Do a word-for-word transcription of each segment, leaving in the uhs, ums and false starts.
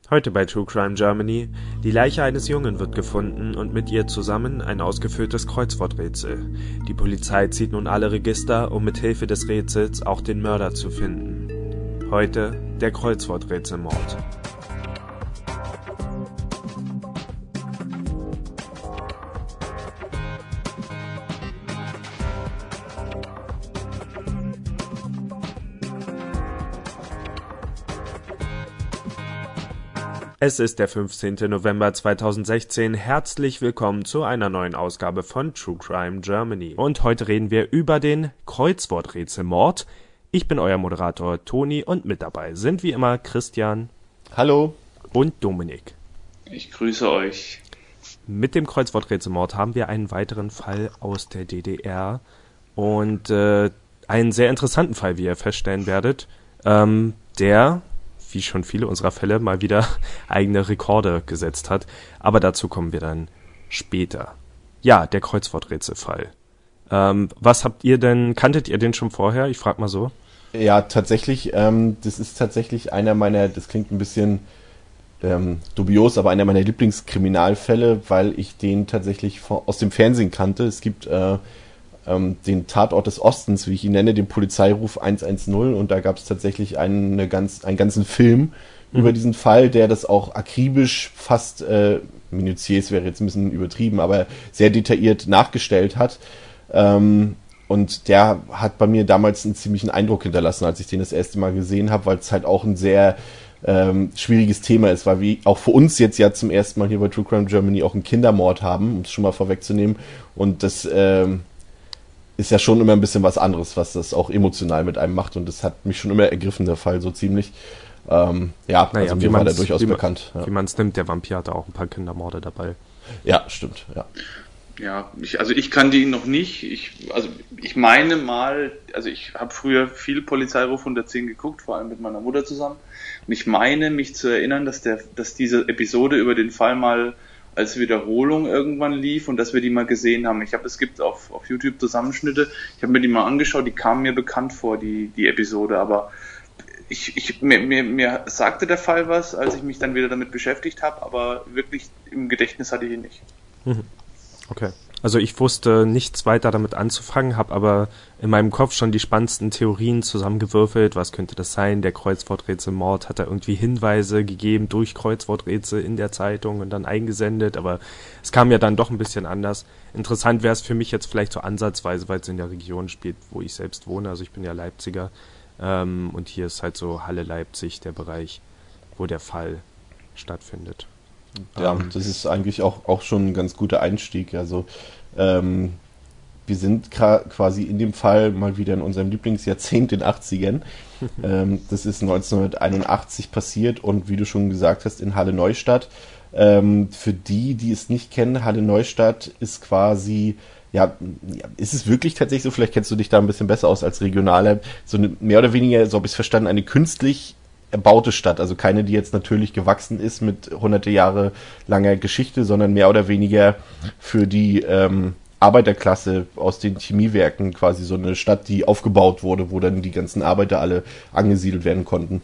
Heute bei True Crime Germany: Die Leiche eines Jungen wird gefunden und mit ihr zusammen ein ausgeführtes Kreuzworträtsel. Die Polizei zieht nun alle Register, um mit Hilfe des Rätsels auch den Mörder zu finden. Heute der Kreuzworträtselmord. Es ist der fünfzehnten November zweitausendsechzehn. Herzlich willkommen zu einer neuen Ausgabe von True Crime Germany. Und heute reden wir über den Kreuzworträtselmord. Ich bin euer Moderator Toni und mit dabei sind wie immer Christian. Hallo. Und Dominik. Ich grüße euch. Mit dem Kreuzworträtselmord haben wir einen weiteren Fall aus der D D R und äh, einen sehr interessanten Fall, wie ihr feststellen werdet, ähm, der, wie schon viele unserer Fälle, mal wieder eigene Rekorde gesetzt hat. Aber dazu kommen wir dann später. Ja, der Kreuzworträtselfall. Ähm, was habt ihr denn, kanntet ihr den schon vorher? Ich frag mal so. Ja, tatsächlich, ähm, das ist tatsächlich einer meiner, das klingt ein bisschen ähm, dubios, aber einer meiner Lieblingskriminalfälle, weil ich den tatsächlich vor, aus dem Fernsehen kannte. Es gibt äh, ähm, den Tatort des Ostens, wie ich ihn nenne, den Polizeiruf hundertzehn, und da gab es tatsächlich eine ganz, einen ganzen Film mhm. über diesen Fall, der das auch akribisch, fast äh, minutiös wäre jetzt ein bisschen übertrieben, aber sehr detailliert nachgestellt hat. Ähm, und der hat bei mir damals einen ziemlichen Eindruck hinterlassen, als ich den das erste Mal gesehen habe, weil es halt auch ein sehr ähm, schwieriges Thema ist, weil wir auch für uns jetzt ja zum ersten Mal hier bei True Crime Germany auch einen Kindermord haben, um es schon mal vorwegzunehmen. Und das ähm, ist ja schon immer ein bisschen was anderes, was das auch emotional mit einem macht, und das hat mich schon immer ergriffen, der Fall, so ziemlich. Ähm, ja, naja, also mir war der durchaus wie man, bekannt. Ja. Wie man es nimmt, der Vampir hatte auch ein paar Kindermorde dabei. Ja, stimmt, ja. Ja, ich, also ich kannte ihn noch nicht. Ich, also ich meine mal, also ich habe früher viel Polizeiruf hundertzehn geguckt, vor allem mit meiner Mutter zusammen. Und ich meine mich zu erinnern, dass der, dass diese Episode über den Fall mal als Wiederholung irgendwann lief und dass wir die mal gesehen haben. Ich habe, es gibt auf, auf YouTube Zusammenschnitte. Ich habe mir die mal angeschaut. Die kamen mir bekannt vor, die, die Episode. Aber ich, ich, mir, mir, mir sagte der Fall was, als ich mich dann wieder damit beschäftigt habe. Aber wirklich im Gedächtnis hatte ich ihn nicht. Mhm. Okay. Also ich wusste nichts weiter damit anzufangen, habe aber in meinem Kopf schon die spannendsten Theorien zusammengewürfelt. Was könnte das sein? Der Kreuzworträtselmord hat da irgendwie Hinweise gegeben durch Kreuzworträtsel in der Zeitung und dann eingesendet, aber es kam ja dann doch ein bisschen anders. Interessant wäre es für mich jetzt vielleicht so ansatzweise, weil es in der Region spielt, wo ich selbst wohne. Also ich bin ja Leipziger ähm, und hier ist halt so Halle-Leipzig der Bereich, wo der Fall stattfindet. Ja, um, das ist eigentlich auch, auch schon ein ganz guter Einstieg. Also ähm, wir sind gra- quasi in dem Fall mal wieder in unserem Lieblingsjahrzehnt, den achtzigern. ähm, das ist neunzehnhunderteinundachtzig passiert und wie du schon gesagt hast, in Halle-Neustadt. Ähm, für die, die es nicht kennen, Halle-Neustadt ist quasi, ja, ist es wirklich tatsächlich so, vielleicht kennst du dich da ein bisschen besser aus als Regionaler, so eine, mehr oder weniger, so habe ich es verstanden, eine künstlich erbaute Stadt, also keine, die jetzt natürlich gewachsen ist mit hunderte Jahre langer Geschichte, sondern mehr oder weniger für die ähm, Arbeiterklasse aus den Chemiewerken quasi so eine Stadt, die aufgebaut wurde, wo dann die ganzen Arbeiter alle angesiedelt werden konnten.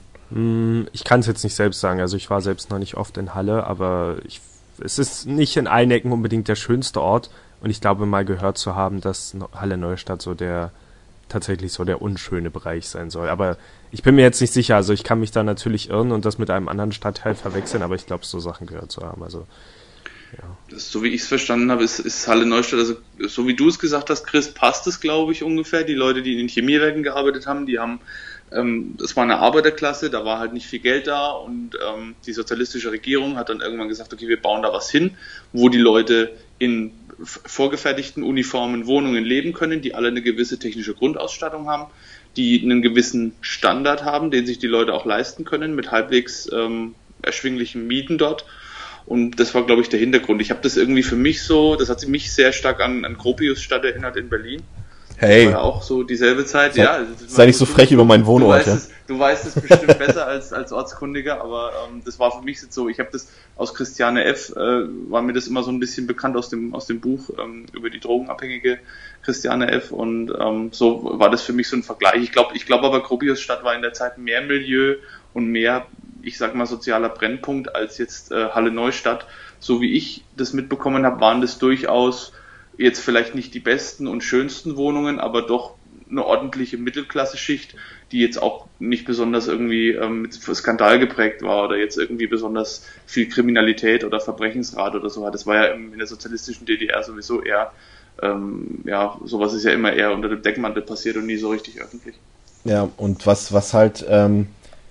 Ich kann es jetzt nicht selbst sagen, also ich war selbst noch nicht oft in Halle, aber ich, es ist nicht in allen Ecken unbedingt der schönste Ort, und ich glaube mal gehört zu haben, dass Halle-Neustadt so der tatsächlich so der unschöne Bereich sein soll. Aber ich bin mir jetzt nicht sicher. Also ich kann mich da natürlich irren und das mit einem anderen Stadtteil verwechseln, aber ich glaube, so Sachen gehört zu haben. Also ja. Das, so wie ich es verstanden habe, ist, ist Halle-Neustadt, also so wie du es gesagt hast, Chris, passt es, glaube ich, ungefähr. Die Leute, die in den Chemiewerken gearbeitet haben, die haben, ähm, das war eine Arbeiterklasse, da war halt nicht viel Geld da, und ähm, die sozialistische Regierung hat dann irgendwann gesagt, okay, wir bauen da was hin, wo die Leute in vorgefertigten Uniformen Wohnungen leben können, die alle eine gewisse technische Grundausstattung haben, die einen gewissen Standard haben, den sich die Leute auch leisten können, mit halbwegs ähm, erschwinglichen Mieten dort. Und das war, glaube ich, der Hintergrund. Ich habe das irgendwie für mich so, das hat mich sehr stark an, an Gropiusstadt erinnert in Berlin. Hey. Das war ja auch so dieselbe Zeit. Sei, ja, sei nicht so frech du, über meinen Wohnort. Du weißt, es, du weißt es bestimmt besser als, als Ortskundiger, aber ähm, das war für mich jetzt so, ich habe das aus Christiane F., äh, war mir das immer so ein bisschen bekannt aus dem aus dem Buch ähm, über die drogenabhängige Christiane F. Und ähm, so war das für mich so ein Vergleich. Ich glaube ich glaube aber, Gropiusstadt war in der Zeit mehr Milieu und mehr ich sag mal, sozialer Brennpunkt als jetzt äh, Halle Neustadt. So wie ich das mitbekommen habe, waren das durchaus jetzt vielleicht nicht die besten und schönsten Wohnungen, aber doch eine ordentliche Mittelklasse-Schicht, die jetzt auch nicht besonders irgendwie ähm, mit Skandal geprägt war oder jetzt irgendwie besonders viel Kriminalität oder Verbrechensrate oder so hat. Das war ja in der sozialistischen D D R sowieso eher, ähm, ja, sowas ist ja immer eher unter dem Deckmantel passiert und nie so richtig öffentlich. Ja, und was, was halt ähm,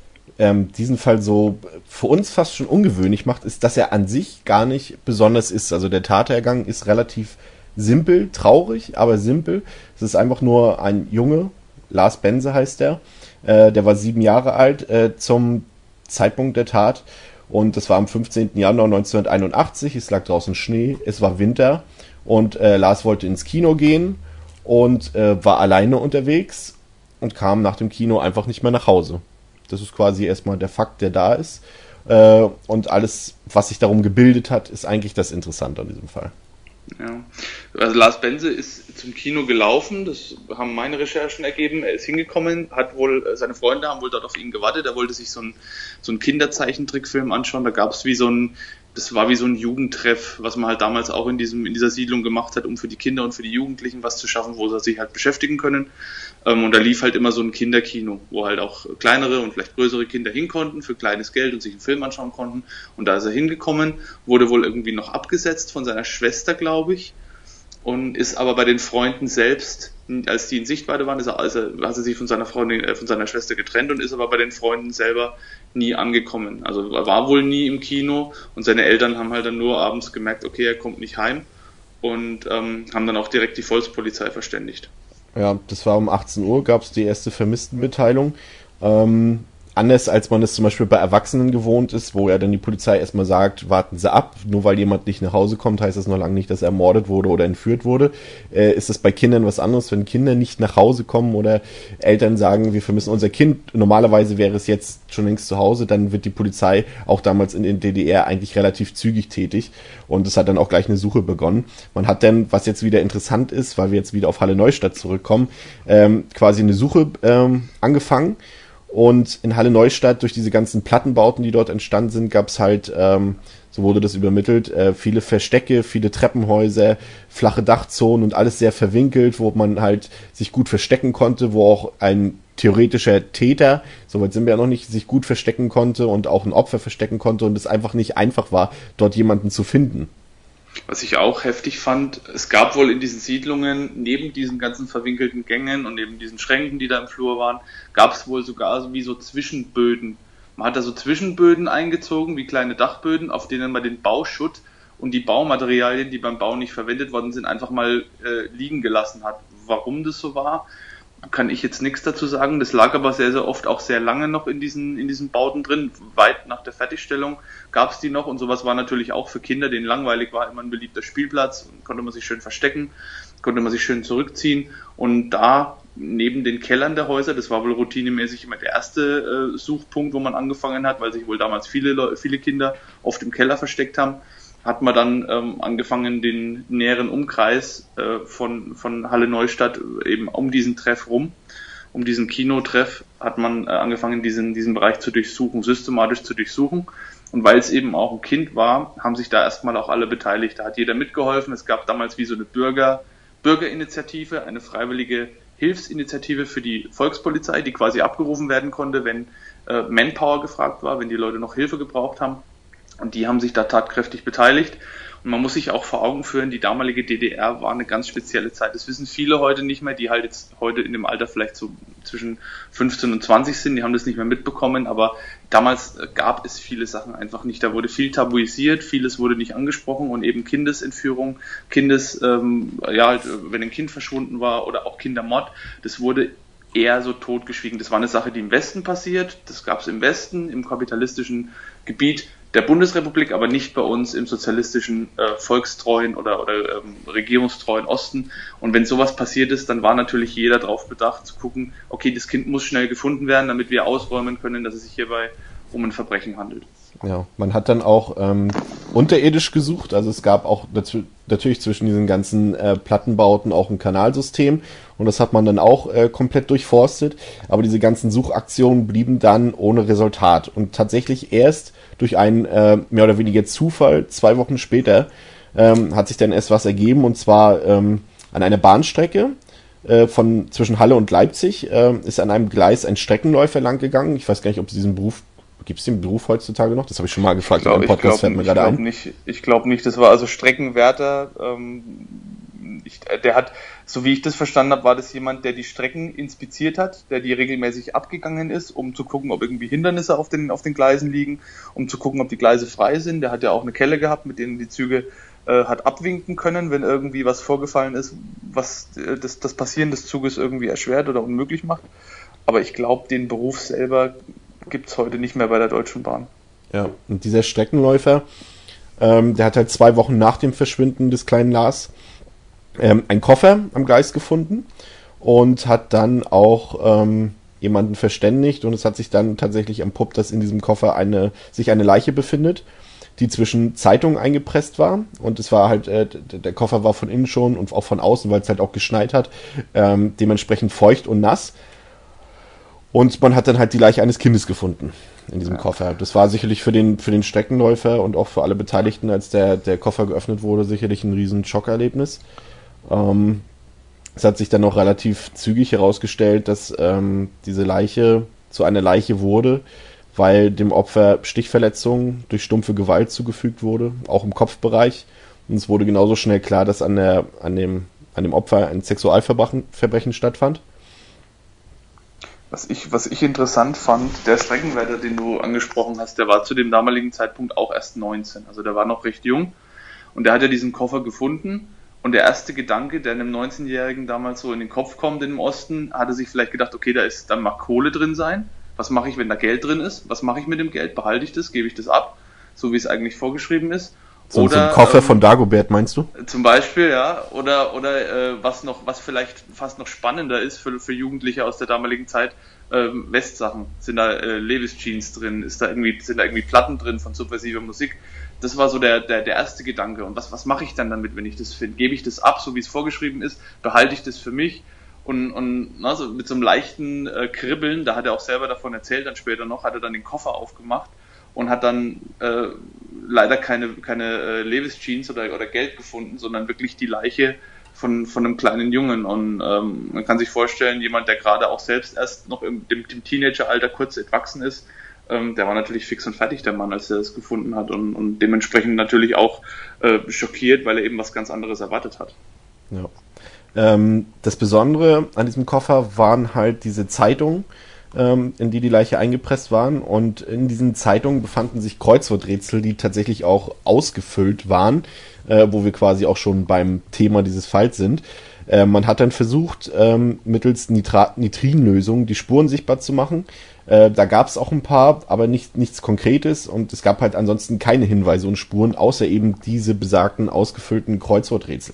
ähm, diesen Fall so für uns fast schon ungewöhnlich macht, ist, dass er an sich gar nicht besonders ist. Also der Tathergang ist relativ simpel, traurig, aber simpel. Es ist einfach nur ein Junge, Lars Bense heißt der, äh, der war sieben Jahre alt äh, zum Zeitpunkt der Tat und das war am fünfzehnten Januar neunzehnhunderteinundachtzig, es lag draußen Schnee, es war Winter und äh, Lars wollte ins Kino gehen und äh, war alleine unterwegs und kam nach dem Kino einfach nicht mehr nach Hause. Das ist quasi erstmal der Fakt, der da ist äh, und alles, was sich darum gebildet hat, ist eigentlich das Interessante an diesem Fall. Ja, also Lars Bense ist zum Kino gelaufen, das haben meine Recherchen ergeben, er ist hingekommen, hat wohl, seine Freunde haben wohl dort auf ihn gewartet, er wollte sich so einen so einen Kinderzeichentrickfilm anschauen, da gab es wie so ein, das war wie so ein Jugendtreff, was man halt damals auch in diesem in dieser Siedlung gemacht hat, um für die Kinder und für die Jugendlichen was zu schaffen, wo sie sich halt beschäftigen können. Und da lief halt immer so ein Kinderkino, wo halt auch kleinere und vielleicht größere Kinder hin konnten für kleines Geld und sich einen Film anschauen konnten. Und da ist er hingekommen, wurde wohl irgendwie noch abgesetzt von seiner Schwester, glaube ich, und ist aber bei den Freunden selbst, als die in Sichtweite waren, ist er, also hat er sich von seiner Freundin, äh, von seiner Schwester getrennt und ist aber bei den Freunden selber nie angekommen. Also er war wohl nie im Kino und seine Eltern haben halt dann nur abends gemerkt, okay, er kommt nicht heim und ähm, haben dann auch direkt die Volkspolizei verständigt. Ja, das war um achtzehn Uhr, gab es die erste Vermisstenmitteilung. Ähm, anders als man es zum Beispiel bei Erwachsenen gewohnt ist, wo ja dann die Polizei erstmal sagt, warten Sie ab, nur weil jemand nicht nach Hause kommt, heißt das noch lange nicht, dass er ermordet wurde oder entführt wurde. Äh, ist das bei Kindern was anderes, wenn Kinder nicht nach Hause kommen oder Eltern sagen, wir vermissen unser Kind. Normalerweise wäre es jetzt schon längst zu Hause, dann wird die Polizei auch damals in den D D R eigentlich relativ zügig tätig und es hat dann auch gleich eine Suche begonnen. Man hat dann, was jetzt wieder interessant ist, weil wir jetzt wieder auf Halle Neustadt zurückkommen, ähm, quasi eine Suche ähm, angefangen. Und in Halle Neustadt, durch diese ganzen Plattenbauten, die dort entstanden sind, gab es halt, ähm, so wurde das übermittelt, äh, viele Verstecke, viele Treppenhäuser, flache Dachzonen und alles sehr verwinkelt, wo man halt sich gut verstecken konnte, wo auch ein theoretischer Täter, soweit sind wir ja noch nicht, sich gut verstecken konnte und auch ein Opfer verstecken konnte und es einfach nicht einfach war, dort jemanden zu finden. Was ich auch heftig fand, es gab wohl in diesen Siedlungen, neben diesen ganzen verwinkelten Gängen und neben diesen Schränken, die da im Flur waren, gab es wohl sogar so wie so Zwischenböden. Man hat da so Zwischenböden eingezogen, wie kleine Dachböden, auf denen man den Bauschutt und die Baumaterialien, die beim Bau nicht verwendet worden sind, einfach mal äh, liegen gelassen hat. Warum das so war, kann ich jetzt nichts dazu sagen. Das lag aber sehr, sehr oft auch sehr lange noch in diesen, in diesen Bauten drin. Weit nach der Fertigstellung gab es die noch und sowas war natürlich auch für Kinder, denen langweilig war, immer ein beliebter Spielplatz. Konnte man sich schön verstecken, konnte man sich schön zurückziehen und da neben den Kellern der Häuser, das war wohl routinemäßig immer der erste äh, Suchpunkt, wo man angefangen hat, weil sich wohl damals viele, viele Kinder oft im Keller versteckt haben, hat man dann ähm, angefangen, den näheren Umkreis äh, von, von Halle Neustadt eben um diesen Treff rum, um diesen Kinotreff, hat man äh, angefangen, diesen, diesen Bereich zu durchsuchen, systematisch zu durchsuchen. Und weil es eben auch ein Kind war, haben sich da erstmal auch alle beteiligt. Da hat jeder mitgeholfen. Es gab damals wie so eine Bürger, Bürgerinitiative, eine freiwillige Hilfsinitiative für die Volkspolizei, die quasi abgerufen werden konnte, wenn äh, Manpower gefragt war, wenn die Leute noch Hilfe gebraucht haben. Und die haben sich da tatkräftig beteiligt. Und man muss sich auch vor Augen führen, die damalige D D R war eine ganz spezielle Zeit. Das wissen viele heute nicht mehr, die halt jetzt heute in dem Alter vielleicht so zwischen fünfzehn und zwanzig sind, die haben das nicht mehr mitbekommen. Aber damals gab es viele Sachen einfach nicht. Da wurde viel tabuisiert, vieles wurde nicht angesprochen und eben Kindesentführung, Kindes, ähm, ja, halt, wenn ein Kind verschwunden war oder auch Kindermord, das wurde eher so totgeschwiegen. Das war eine Sache, die im Westen passiert. Das gab es im Westen, im kapitalistischen Gebiet der Bundesrepublik, aber nicht bei uns im sozialistischen, äh, volkstreuen oder, oder ähm, regierungstreuen Osten. Und wenn sowas passiert ist, dann war natürlich jeder darauf bedacht zu gucken, okay, das Kind muss schnell gefunden werden, damit wir ausräumen können, dass es sich hierbei um ein Verbrechen handelt. Ja, man hat dann auch ähm, unterirdisch gesucht, also es gab auch dazu, natürlich zwischen diesen ganzen äh, Plattenbauten auch ein Kanalsystem und das hat man dann auch äh, komplett durchforstet, aber diese ganzen Suchaktionen blieben dann ohne Resultat und tatsächlich erst durch einen äh, mehr oder weniger Zufall zwei Wochen später ähm, hat sich dann erst was ergeben und zwar ähm, an einer Bahnstrecke äh, von zwischen Halle und Leipzig äh, ist an einem Gleis ein Streckenläufer lang gegangen. Ich weiß gar nicht, ob es diesen Beruf Gibt es den Beruf heutzutage noch? Das habe ich schon mal gefragt. Ich glaube Podcast fällt mir gerade ein. nicht. Ich glaube nicht. Das war also Streckenwärter. Ähm, ich, der hat, so wie ich das verstanden habe, war das jemand, der die Strecken inspiziert hat, der die regelmäßig abgegangen ist, um zu gucken, ob irgendwie Hindernisse auf den auf den Gleisen liegen, um zu gucken, ob die Gleise frei sind. Der hat ja auch eine Kelle gehabt, mit denen die Züge äh, hat abwinken können, wenn irgendwie was vorgefallen ist, was äh, das, das Passieren des Zuges irgendwie erschwert oder unmöglich macht. Aber ich glaube, den Beruf selber gibt's heute nicht mehr bei der Deutschen Bahn. Ja, und dieser Streckenläufer, ähm, der hat halt zwei Wochen nach dem Verschwinden des kleinen Lars ähm, einen Koffer am Gleis gefunden und hat dann auch ähm, jemanden verständigt und es hat sich dann tatsächlich entpuppt, dass in diesem Koffer eine sich eine Leiche befindet, die zwischen Zeitungen eingepresst war und es war halt, äh, der Koffer war von innen schon und auch von außen, weil es halt auch geschneit hat, ähm, dementsprechend feucht und nass. Und man hat dann halt die Leiche eines Kindes gefunden in diesem ja. Koffer. Das war sicherlich für den für den Streckenläufer und auch für alle Beteiligten, als der der Koffer geöffnet wurde, sicherlich ein riesen Schockerlebnis. Ähm, es hat sich dann auch relativ zügig herausgestellt, dass ähm, diese Leiche zu einer Leiche wurde, weil dem Opfer Stichverletzungen durch stumpfe Gewalt zugefügt wurde, auch im Kopfbereich. Und es wurde genauso schnell klar, dass an der an dem an dem Opfer ein Sexualverbrechen Verbrechen stattfand. Was ich, was ich interessant fand, der Streckenwärter, den du angesprochen hast, der war zu dem damaligen Zeitpunkt auch erst neunzehn. Also der war noch recht jung. Und der hat ja diesen Koffer gefunden. Und der erste Gedanke, der einem neunzehnjährigen damals so in den Kopf kommt im Osten, hatte sich vielleicht gedacht, okay, da ist, dann mag Kohle drin sein. Was mache ich, wenn da Geld drin ist? Was mache ich mit dem Geld? Behalte ich das? Gebe ich das ab? So wie es eigentlich vorgeschrieben ist. So, oder, so ein Koffer ähm, von Dagobert, meinst du? Zum Beispiel, ja. Oder, oder äh, was noch, was vielleicht fast noch spannender ist für, für Jugendliche aus der damaligen Zeit, ähm, Westsachen. Sind da äh, Levis Jeans drin? Ist da irgendwie, sind da irgendwie Platten drin von subversiver Musik? Das war so der, der, der erste Gedanke. Und was, was mache ich dann damit, wenn ich das finde? Gebe ich das ab, so wie es vorgeschrieben ist? Behalte ich das für mich? Und, und na, so mit so einem leichten äh, Kribbeln, da hat er auch selber davon erzählt, dann später noch, hat er dann den Koffer aufgemacht und hat dann äh, leider keine, keine äh, Levis Jeans oder, oder Geld gefunden, sondern wirklich die Leiche von, von einem kleinen Jungen. Und ähm, man kann sich vorstellen, jemand, der gerade auch selbst erst noch im dem, dem Teenageralter kurz entwachsen ist, ähm, der war natürlich fix und fertig, der Mann, als er das gefunden hat und, und dementsprechend natürlich auch äh, schockiert, weil er eben was ganz anderes erwartet hat. Ja. Ähm, das Besondere an diesem Koffer waren halt diese Zeitungen, ähm, in die die Leiche eingepresst waren, und in diesen Zeitungen befanden sich Kreuzworträtsel, die tatsächlich auch ausgefüllt waren, äh, wo wir quasi auch schon beim Thema dieses Falls sind. Äh, man hat dann versucht, ähm, mittels Nitrat- Nitrinlösung die Spuren sichtbar zu machen. Äh, da gab es auch ein paar, aber nicht, nichts Konkretes, und es gab halt ansonsten keine Hinweise und Spuren, außer eben diese besagten ausgefüllten Kreuzworträtsel.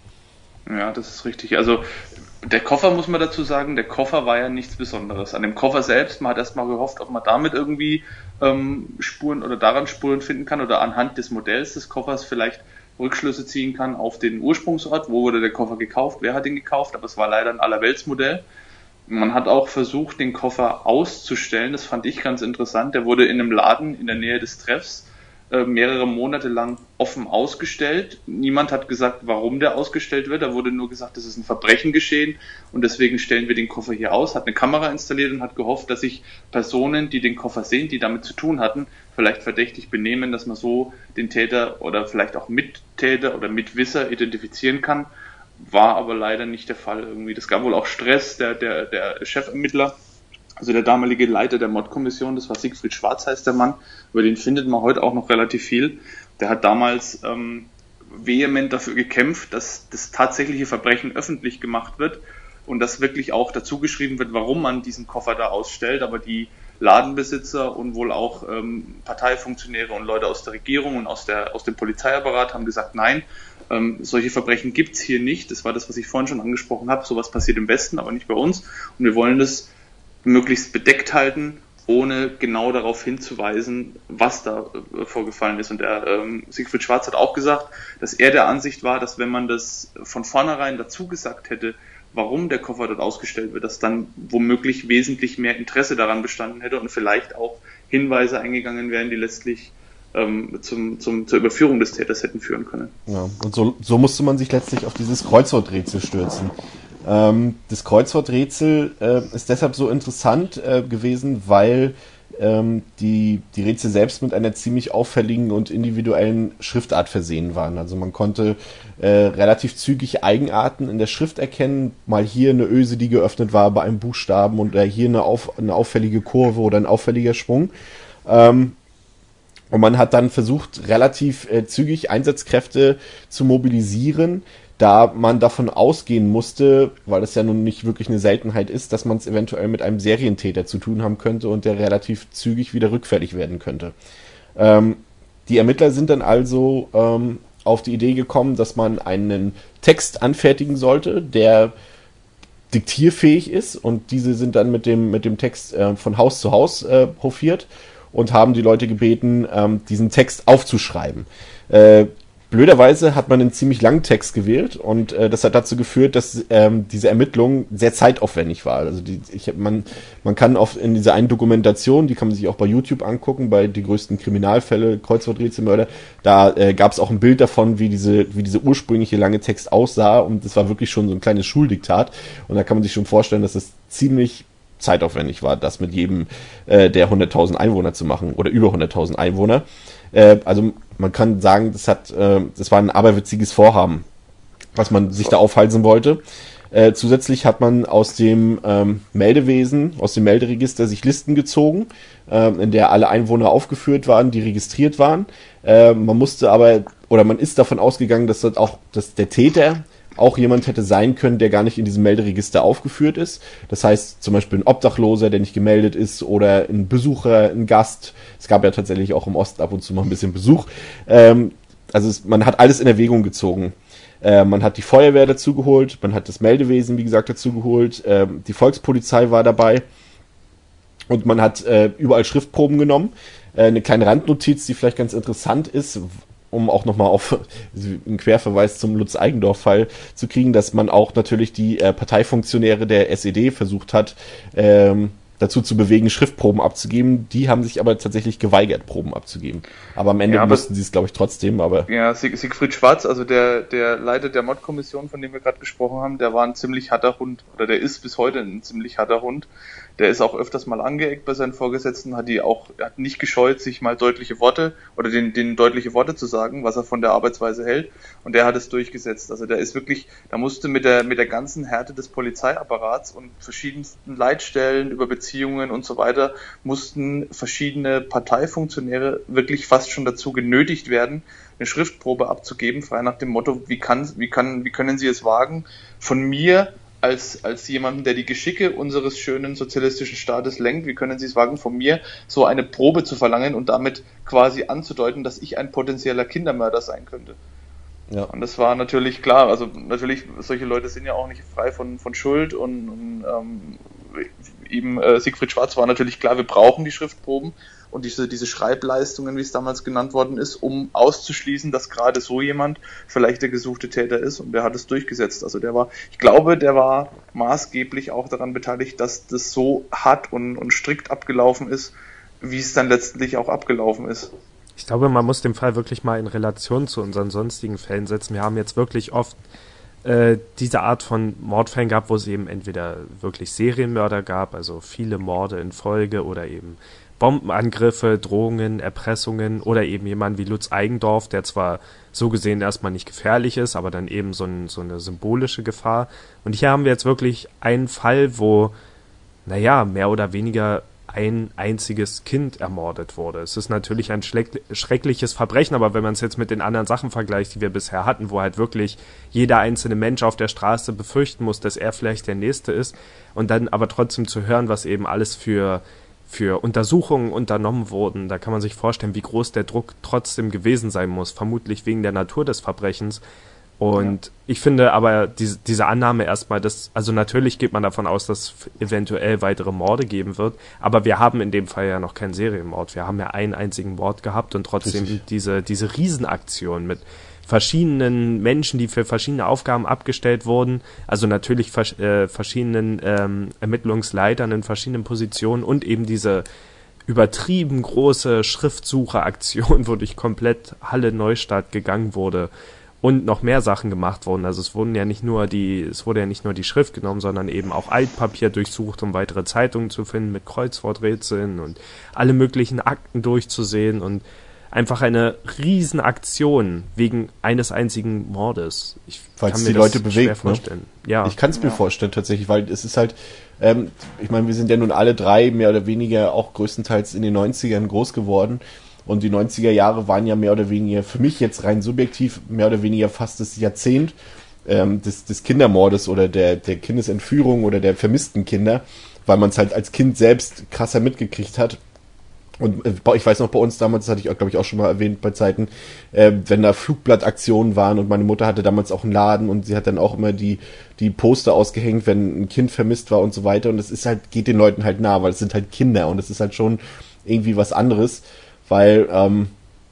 Ja, das ist richtig. Also der Koffer, muss man dazu sagen, der Koffer war ja nichts Besonderes. An dem Koffer selbst, man hat erstmal gehofft, ob man damit irgendwie ähm, Spuren oder daran Spuren finden kann oder anhand des Modells des Koffers vielleicht Rückschlüsse ziehen kann auf den Ursprungsort, wo wurde der Koffer gekauft, wer hat ihn gekauft, aber es war leider ein Allerweltsmodell. Man hat auch versucht, den Koffer auszustellen, das fand ich ganz interessant. Der wurde in einem Laden in der Nähe des Treffs mehrere Monate lang offen ausgestellt. Niemand hat gesagt, warum der ausgestellt wird. Da wurde nur gesagt, es ist ein Verbrechen geschehen und deswegen stellen wir den Koffer hier aus, hat eine Kamera installiert und hat gehofft, dass sich Personen, die den Koffer sehen, die damit zu tun hatten, vielleicht verdächtig benehmen, dass man so den Täter oder vielleicht auch Mittäter oder Mitwisser identifizieren kann. War aber leider nicht der Fall irgendwie. Das gab wohl auch Stress. Der, der, der Chefermittler, also der damalige Leiter der Mordkommission, das war Siegfried Schwarz, heißt der Mann, über den findet man heute auch noch relativ viel. Der hat damals ähm, vehement dafür gekämpft, dass das tatsächliche Verbrechen öffentlich gemacht wird und dass wirklich auch dazu geschrieben wird, warum man diesen Koffer da ausstellt. Aber die Ladenbesitzer und wohl auch ähm, Parteifunktionäre und Leute aus der Regierung und aus, der, aus dem Polizeiapparat haben gesagt, nein, ähm, solche Verbrechen gibt's hier nicht. Das war das, was ich vorhin schon angesprochen habe. Sowas passiert im Westen, aber nicht bei uns. Und wir wollen das möglichst bedeckt halten ohne genau darauf hinzuweisen, was da äh, vorgefallen ist. Und der ähm, Siegfried Schwarz hat auch gesagt, dass er der Ansicht war, dass wenn man das von vornherein dazu gesagt hätte, warum der Koffer dort ausgestellt wird, dass dann womöglich wesentlich mehr Interesse daran bestanden hätte und vielleicht auch Hinweise eingegangen wären, die letztlich ähm, zum, zum, zur Überführung des Täters hätten führen können. Ja, und so, so musste man sich letztlich auf dieses Kreuzworträtsel stürzen. Ähm, das Kreuzworträtsel äh, ist deshalb so interessant äh, gewesen, weil ähm, die, die Rätsel selbst mit einer ziemlich auffälligen und individuellen Schriftart versehen waren. Also man konnte äh, relativ zügig Eigenarten in der Schrift erkennen. Mal hier eine Öse, die geöffnet war bei einem Buchstaben, und äh, hier eine, auf, eine auffällige Kurve oder ein auffälliger Schwung. Ähm, und man hat dann versucht, relativ äh, zügig Einsatzkräfte zu mobilisieren, da man davon ausgehen musste, weil es ja nun nicht wirklich eine Seltenheit ist, dass man es eventuell mit einem Serientäter zu tun haben könnte und der relativ zügig wieder rückfällig werden könnte. Ähm, die Ermittler sind dann also ähm, auf die Idee gekommen, dass man einen Text anfertigen sollte, der diktierfähig ist, und diese sind dann mit dem, mit dem Text äh, von Haus zu Haus äh, hofiert und haben die Leute gebeten, ähm, diesen Text aufzuschreiben. Äh, Blöderweise hat man einen ziemlich langen Text gewählt, und äh, das hat dazu geführt, dass ähm, diese Ermittlung sehr zeitaufwendig war. Also die, ich, man, man kann oft in dieser einen Dokumentation, die kann man sich auch bei YouTube angucken, bei die größten Kriminalfälle, Kreuzworträtselmörder, da äh, gab es auch ein Bild davon, wie diese, wie diese ursprüngliche lange Text aussah, und das war wirklich schon so ein kleines Schuldiktat, und da kann man sich schon vorstellen, dass es ziemlich zeitaufwendig war, das mit jedem äh, der hunderttausend Einwohner zu machen, oder über hunderttausend Einwohner. Äh, also man kann sagen, das hat, äh, das war ein aberwitziges Vorhaben, was man sich da aufhalsen wollte. Äh, zusätzlich hat man aus dem ähm, Meldewesen, aus dem Melderegister sich Listen gezogen, äh, in der alle Einwohner aufgeführt waren, die registriert waren. Äh, man musste aber, oder man ist davon ausgegangen, dass das auch, dass der Täter auch jemand hätte sein können, der gar nicht in diesem Melderegister aufgeführt ist. Das heißt zum Beispiel ein Obdachloser, der nicht gemeldet ist, oder ein Besucher, ein Gast. Es gab ja tatsächlich auch im Osten ab und zu mal ein bisschen Besuch. Ähm, also es, man hat alles in Erwägung gezogen. Äh, man hat die Feuerwehr dazu geholt, man hat das Meldewesen, wie gesagt, dazu geholt. Äh, die Volkspolizei war dabei, und man hat äh, überall Schriftproben genommen. Äh, eine kleine Randnotiz, die vielleicht ganz interessant ist, um auch nochmal auf einen Querverweis zum Lutz-Eigendorf-Fall zu kriegen, dass man auch natürlich die äh, Parteifunktionäre der S E D versucht hat, ähm, dazu zu bewegen, Schriftproben abzugeben. Die haben sich aber tatsächlich geweigert, Proben abzugeben. Aber am Ende ja, mussten sie es, glaube ich, trotzdem. Aber ja, Sieg- Siegfried Schwarz, also der, der Leiter der Mordkommission, von dem wir gerade gesprochen haben, der war ein ziemlich harter Hund, oder der ist bis heute ein ziemlich harter Hund. Der ist auch öfters mal angeeckt bei seinen Vorgesetzten, hat die auch, hat nicht gescheut, sich mal deutliche Worte oder den, den deutliche Worte zu sagen, was er von der Arbeitsweise hält, und der hat es durchgesetzt. Also der ist wirklich, da musste mit der, mit der ganzen Härte des Polizeiapparats und verschiedensten Leitstellen über Beziehungen und so weiter, mussten verschiedene Parteifunktionäre wirklich fast schon dazu genötigt werden, eine Schriftprobe abzugeben, frei nach dem Motto, wie kann, wie kann, wie können Sie es wagen, von mir als als jemanden, der die Geschicke unseres schönen sozialistischen Staates lenkt, wie können Sie es wagen, von mir so eine Probe zu verlangen und damit quasi anzudeuten, dass ich ein potenzieller Kindermörder sein könnte. Ja. Und das war natürlich klar, also natürlich, solche Leute sind ja auch nicht frei von von Schuld, und, und ähm, eben äh, Siegfried Schwarz war natürlich klar, wir brauchen die Schriftproben und diese, diese Schreibleistungen, wie es damals genannt worden ist, um auszuschließen, dass gerade so jemand vielleicht der gesuchte Täter ist, und der hat es durchgesetzt. Also der war, ich glaube, der war maßgeblich auch daran beteiligt, dass das so hart und, und strikt abgelaufen ist, wie es dann letztendlich auch abgelaufen ist. Ich glaube, man muss den Fall wirklich mal in Relation zu unseren sonstigen Fällen setzen. Wir haben jetzt wirklich oft äh, diese Art von Mordfällen gehabt, wo es eben entweder wirklich Serienmörder gab, also viele Morde in Folge, oder eben Bombenangriffe, Drohungen, Erpressungen, oder eben jemand wie Lutz Eigendorf, der zwar so gesehen erstmal nicht gefährlich ist, aber dann eben so, ein, so eine symbolische Gefahr. Und hier haben wir jetzt wirklich einen Fall, wo, naja, mehr oder weniger ein einziges Kind ermordet wurde. Es ist natürlich ein schleck- schreckliches Verbrechen, aber wenn man es jetzt mit den anderen Sachen vergleicht, die wir bisher hatten, wo halt wirklich jeder einzelne Mensch auf der Straße befürchten muss, dass er vielleicht der Nächste ist, und dann aber trotzdem zu hören, was eben alles für für Untersuchungen unternommen wurden, da kann man sich vorstellen, wie groß der Druck trotzdem gewesen sein muss, vermutlich wegen der Natur des Verbrechens. Und ja. ich finde aber diese, diese Annahme erstmal, dass, also natürlich geht man davon aus, dass es eventuell weitere Morde geben wird, aber wir haben in dem Fall ja noch keinen Serienmord. Wir haben ja einen einzigen Mord gehabt und trotzdem Richtig. diese diese Riesenaktion mit verschiedenen Menschen, die für verschiedene Aufgaben abgestellt wurden, also natürlich vers- äh, verschiedenen ähm, Ermittlungsleitern in verschiedenen Positionen und eben diese übertrieben große Schriftsucheraktion, wo durch komplett Halle Neustadt gegangen wurde und noch mehr Sachen gemacht wurden. Also es wurden ja nicht nur die, es wurde ja nicht nur die Schrift genommen, sondern eben auch Altpapier durchsucht, um weitere Zeitungen zu finden mit Kreuzworträtseln und alle möglichen Akten durchzusehen und einfach eine Riesenaktion wegen eines einzigen Mordes. Ich weil kann es mir die das Leute bewegt, schwer vorstellen. Ne? Ja. Ich kann es mir ja. vorstellen tatsächlich, weil es ist halt, ähm, ich meine, wir sind ja nun alle drei mehr oder weniger auch größtenteils in den neunzigern groß geworden. Und die neunziger Jahre waren ja mehr oder weniger, für mich jetzt rein subjektiv, mehr oder weniger fast das Jahrzehnt ähm, des, des Kindermordes oder der, der Kindesentführung oder der vermissten Kinder, weil man es halt als Kind selbst krasser mitgekriegt hat. Und äh, ich weiß noch, bei uns damals, das hatte ich auch, glaube ich, auch schon mal erwähnt bei Zeiten, äh, wenn da Flugblattaktionen waren und meine Mutter hatte damals auch einen Laden und sie hat dann auch immer die, die Poster ausgehängt, wenn ein Kind vermisst war und so weiter. Und das ist halt, geht den Leuten halt nah, weil es sind halt Kinder und es ist halt schon irgendwie was anderes. Weil ähm,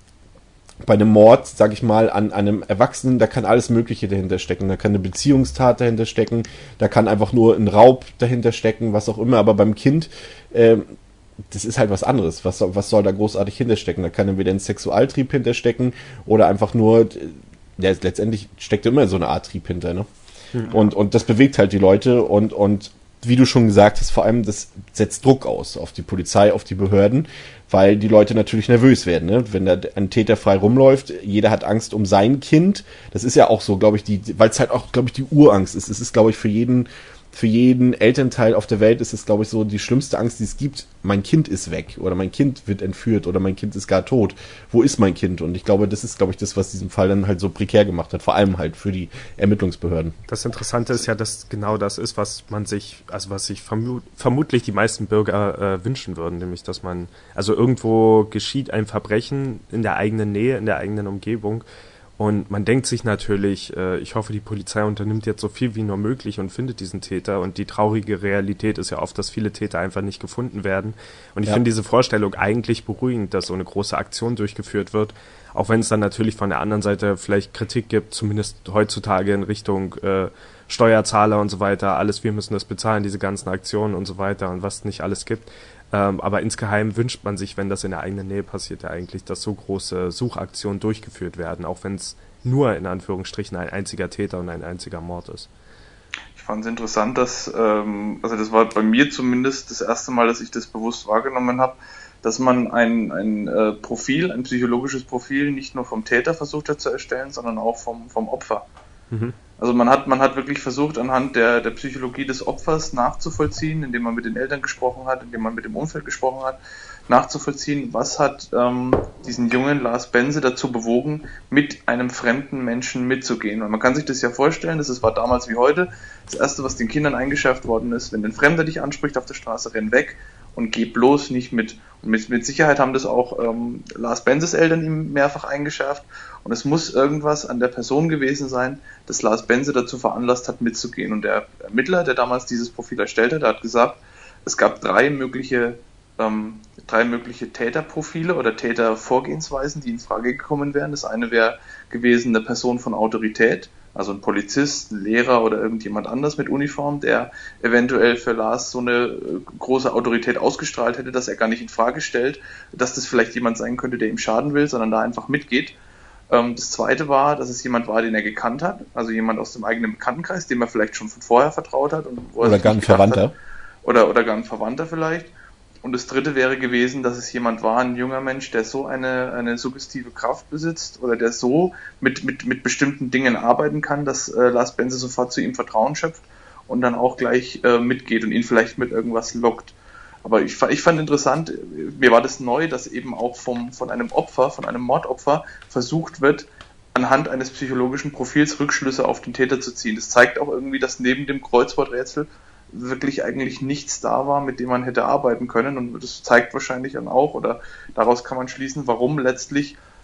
bei einem Mord, sag ich mal, an einem Erwachsenen, da kann alles Mögliche dahinter stecken. Da kann eine Beziehungstat dahinter stecken, da kann einfach nur ein Raub dahinter stecken, was auch immer. Aber beim Kind, äh, das ist halt was anderes. Was, was soll da großartig hinterstecken? Da kann entweder ein Sexualtrieb hinterstecken oder einfach nur, ja, letztendlich steckt immer so eine Art Trieb hinter, ne? Mhm. Und, und das bewegt halt die Leute und, und wie du schon gesagt hast, vor allem das setzt Druck aus auf die Polizei, auf die Behörden, weil die Leute natürlich nervös werden, ne? Wenn da ein Täter frei rumläuft, jeder hat Angst um sein Kind. Das ist ja auch so, glaube ich, die, weil es halt auch, glaube ich, die Urangst ist. Es ist, glaube ich, für jeden, für jeden Elternteil auf der Welt ist es, glaube ich, so die schlimmste Angst, die es gibt. Mein Kind ist weg oder mein Kind wird entführt oder mein Kind ist gar tot. Wo ist mein Kind? Und ich glaube, das ist, glaube ich, das, was diesen Fall dann halt so prekär gemacht hat. Vor allem halt für die Ermittlungsbehörden. Das Interessante ist ja, dass genau das ist, was man sich, also was sich vermut, vermutlich die meisten Bürger äh, wünschen würden, nämlich, dass man, also irgendwo geschieht ein Verbrechen in der eigenen Nähe, in der eigenen Umgebung. Und man denkt sich natürlich, äh, ich hoffe, die Polizei unternimmt jetzt so viel wie nur möglich und findet diesen Täter. Und die traurige Realität ist ja oft, dass viele Täter einfach nicht gefunden werden. Und ich ja. finde diese Vorstellung eigentlich beruhigend, dass so eine große Aktion durchgeführt wird. Auch wenn es dann natürlich von der anderen Seite vielleicht Kritik gibt, zumindest heutzutage in Richtung äh, Steuerzahler und so weiter. Alles, wir müssen das bezahlen, diese ganzen Aktionen und so weiter und was es nicht alles gibt. Ähm, aber insgeheim wünscht man sich, wenn das in der eigenen Nähe passiert, ja eigentlich, dass so große Suchaktionen durchgeführt werden, auch wenn es nur in Anführungsstrichen ein einziger Täter und ein einziger Mord ist. Ich fand es interessant, dass, ähm, also das war bei mir zumindest das erste Mal, dass ich das bewusst wahrgenommen habe, dass man ein, ein äh, Profil, ein psychologisches Profil nicht nur vom Täter versucht hat zu erstellen, sondern auch vom, vom Opfer. Mhm. Also man hat, man hat wirklich versucht, anhand der, der Psychologie des Opfers nachzuvollziehen, indem man mit den Eltern gesprochen hat, indem man mit dem Umfeld gesprochen hat, nachzuvollziehen, was hat ähm, diesen jungen Lars Bense dazu bewogen, mit einem fremden Menschen mitzugehen. Und man kann sich das ja vorstellen, das war damals wie heute, das Erste, was den Kindern eingeschärft worden ist, wenn ein Fremder dich anspricht auf der Straße, renn weg und geh bloß nicht mit. Und mit, mit Sicherheit haben das auch ähm, Lars Benses Eltern ihm mehrfach eingeschärft. Und es muss irgendwas an der Person gewesen sein, das Lars Bense dazu veranlasst hat, mitzugehen. Und der Ermittler, der damals dieses Profil erstellt hat, hat gesagt, es gab drei mögliche, ähm, drei mögliche Täterprofile oder Tätervorgehensweisen, die in Frage gekommen wären. Das eine wäre gewesen eine Person von Autorität, also ein Polizist, ein Lehrer oder irgendjemand anders mit Uniform, der eventuell für Lars so eine große Autorität ausgestrahlt hätte, dass er gar nicht in Frage stellt, dass das vielleicht jemand sein könnte, der ihm schaden will, sondern da einfach mitgeht. Das zweite war, dass es jemand war, den er gekannt hat, also jemand aus dem eigenen Bekanntenkreis, dem er vielleicht schon von vorher vertraut hat. Und wo oder gar ein Verwandter. Hat, oder, oder gar ein Verwandter vielleicht. Und das dritte wäre gewesen, dass es jemand war, ein junger Mensch, der so eine, eine suggestive Kraft besitzt oder der so mit, mit, mit bestimmten Dingen arbeiten kann, dass äh, Lars Bense sofort zu ihm Vertrauen schöpft und dann auch gleich äh, mitgeht und ihn vielleicht mit irgendwas lockt. Aber ich, ich fand interessant, mir war das neu, dass eben auch vom, von einem Opfer, von einem Mordopfer versucht wird, anhand eines psychologischen Profils Rückschlüsse auf den Täter zu ziehen. Das zeigt auch irgendwie, dass neben dem Kreuzworträtsel wirklich eigentlich nichts da war, mit dem man hätte arbeiten können. Und das zeigt wahrscheinlich dann auch, oder daraus kann man schließen, warum letztlich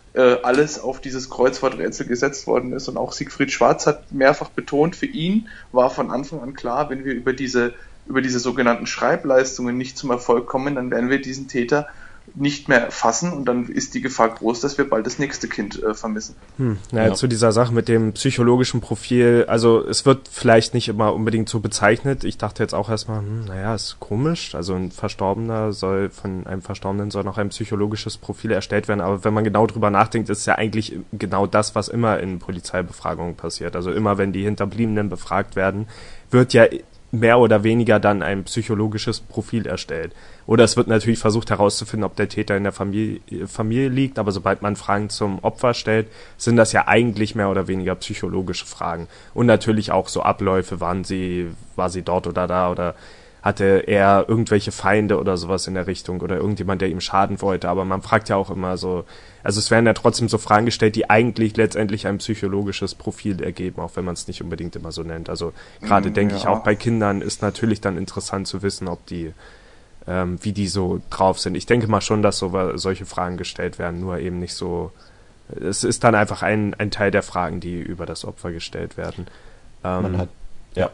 äh, alles auf dieses Kreuzworträtsel gesetzt worden ist. Und auch Siegfried Schwarz hat mehrfach betont, für ihn war von Anfang an klar, wenn wir über diese, über diese sogenannten Schreibleistungen nicht zum Erfolg kommen, dann werden wir diesen Täter nicht mehr fassen und dann ist die Gefahr groß, dass wir bald das nächste Kind äh, vermissen. Hm, ja, ja. Zu dieser Sache mit dem psychologischen Profil, also es wird vielleicht nicht immer unbedingt so bezeichnet. Ich dachte jetzt auch erstmal, hm, naja, ist komisch, also ein Verstorbener soll, von einem Verstorbenen soll noch ein psychologisches Profil erstellt werden, aber wenn man genau drüber nachdenkt, ist ja eigentlich genau das, was immer in Polizeibefragungen passiert. Also immer, wenn die Hinterbliebenen befragt werden, wird ja mehr oder weniger dann ein psychologisches Profil erstellt. Oder es wird natürlich versucht herauszufinden, ob der Täter in der Familie, Familie liegt, aber sobald man Fragen zum Opfer stellt, sind das ja eigentlich mehr oder weniger psychologische Fragen. Und natürlich auch so Abläufe, waren sie, war sie dort oder da oder hatte er irgendwelche Feinde oder sowas in der Richtung oder irgendjemand, der ihm schaden wollte. Aber man fragt ja auch immer so, also es werden ja trotzdem so Fragen gestellt, die eigentlich letztendlich ein psychologisches Profil ergeben, auch wenn man es nicht unbedingt immer so nennt. Also gerade mm, denke ja. ich auch bei Kindern ist natürlich dann interessant zu wissen, ob die, ähm, wie die so drauf sind. Ich denke mal schon, dass so, solche Fragen gestellt werden, nur eben nicht so, es ist dann einfach ein, ein Teil der Fragen, die über das Opfer gestellt werden. Ähm, man hat, ja.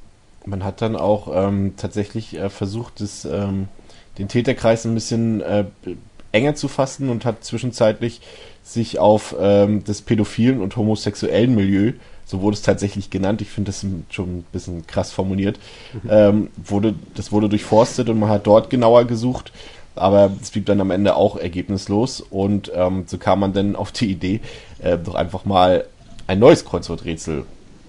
Man hat dann auch ähm, tatsächlich äh, versucht, das, ähm, den Täterkreis ein bisschen äh, enger zu fassen und hat zwischenzeitlich sich auf ähm, das pädophilen und homosexuellen Milieu, so wurde es tatsächlich genannt, ich finde das schon ein bisschen krass formuliert, mhm. ähm, wurde, das wurde durchforstet und man hat dort genauer gesucht, aber es blieb dann am Ende auch ergebnislos und ähm, so kam man dann auf die Idee, äh, doch einfach mal ein neues Kreuzworträtsel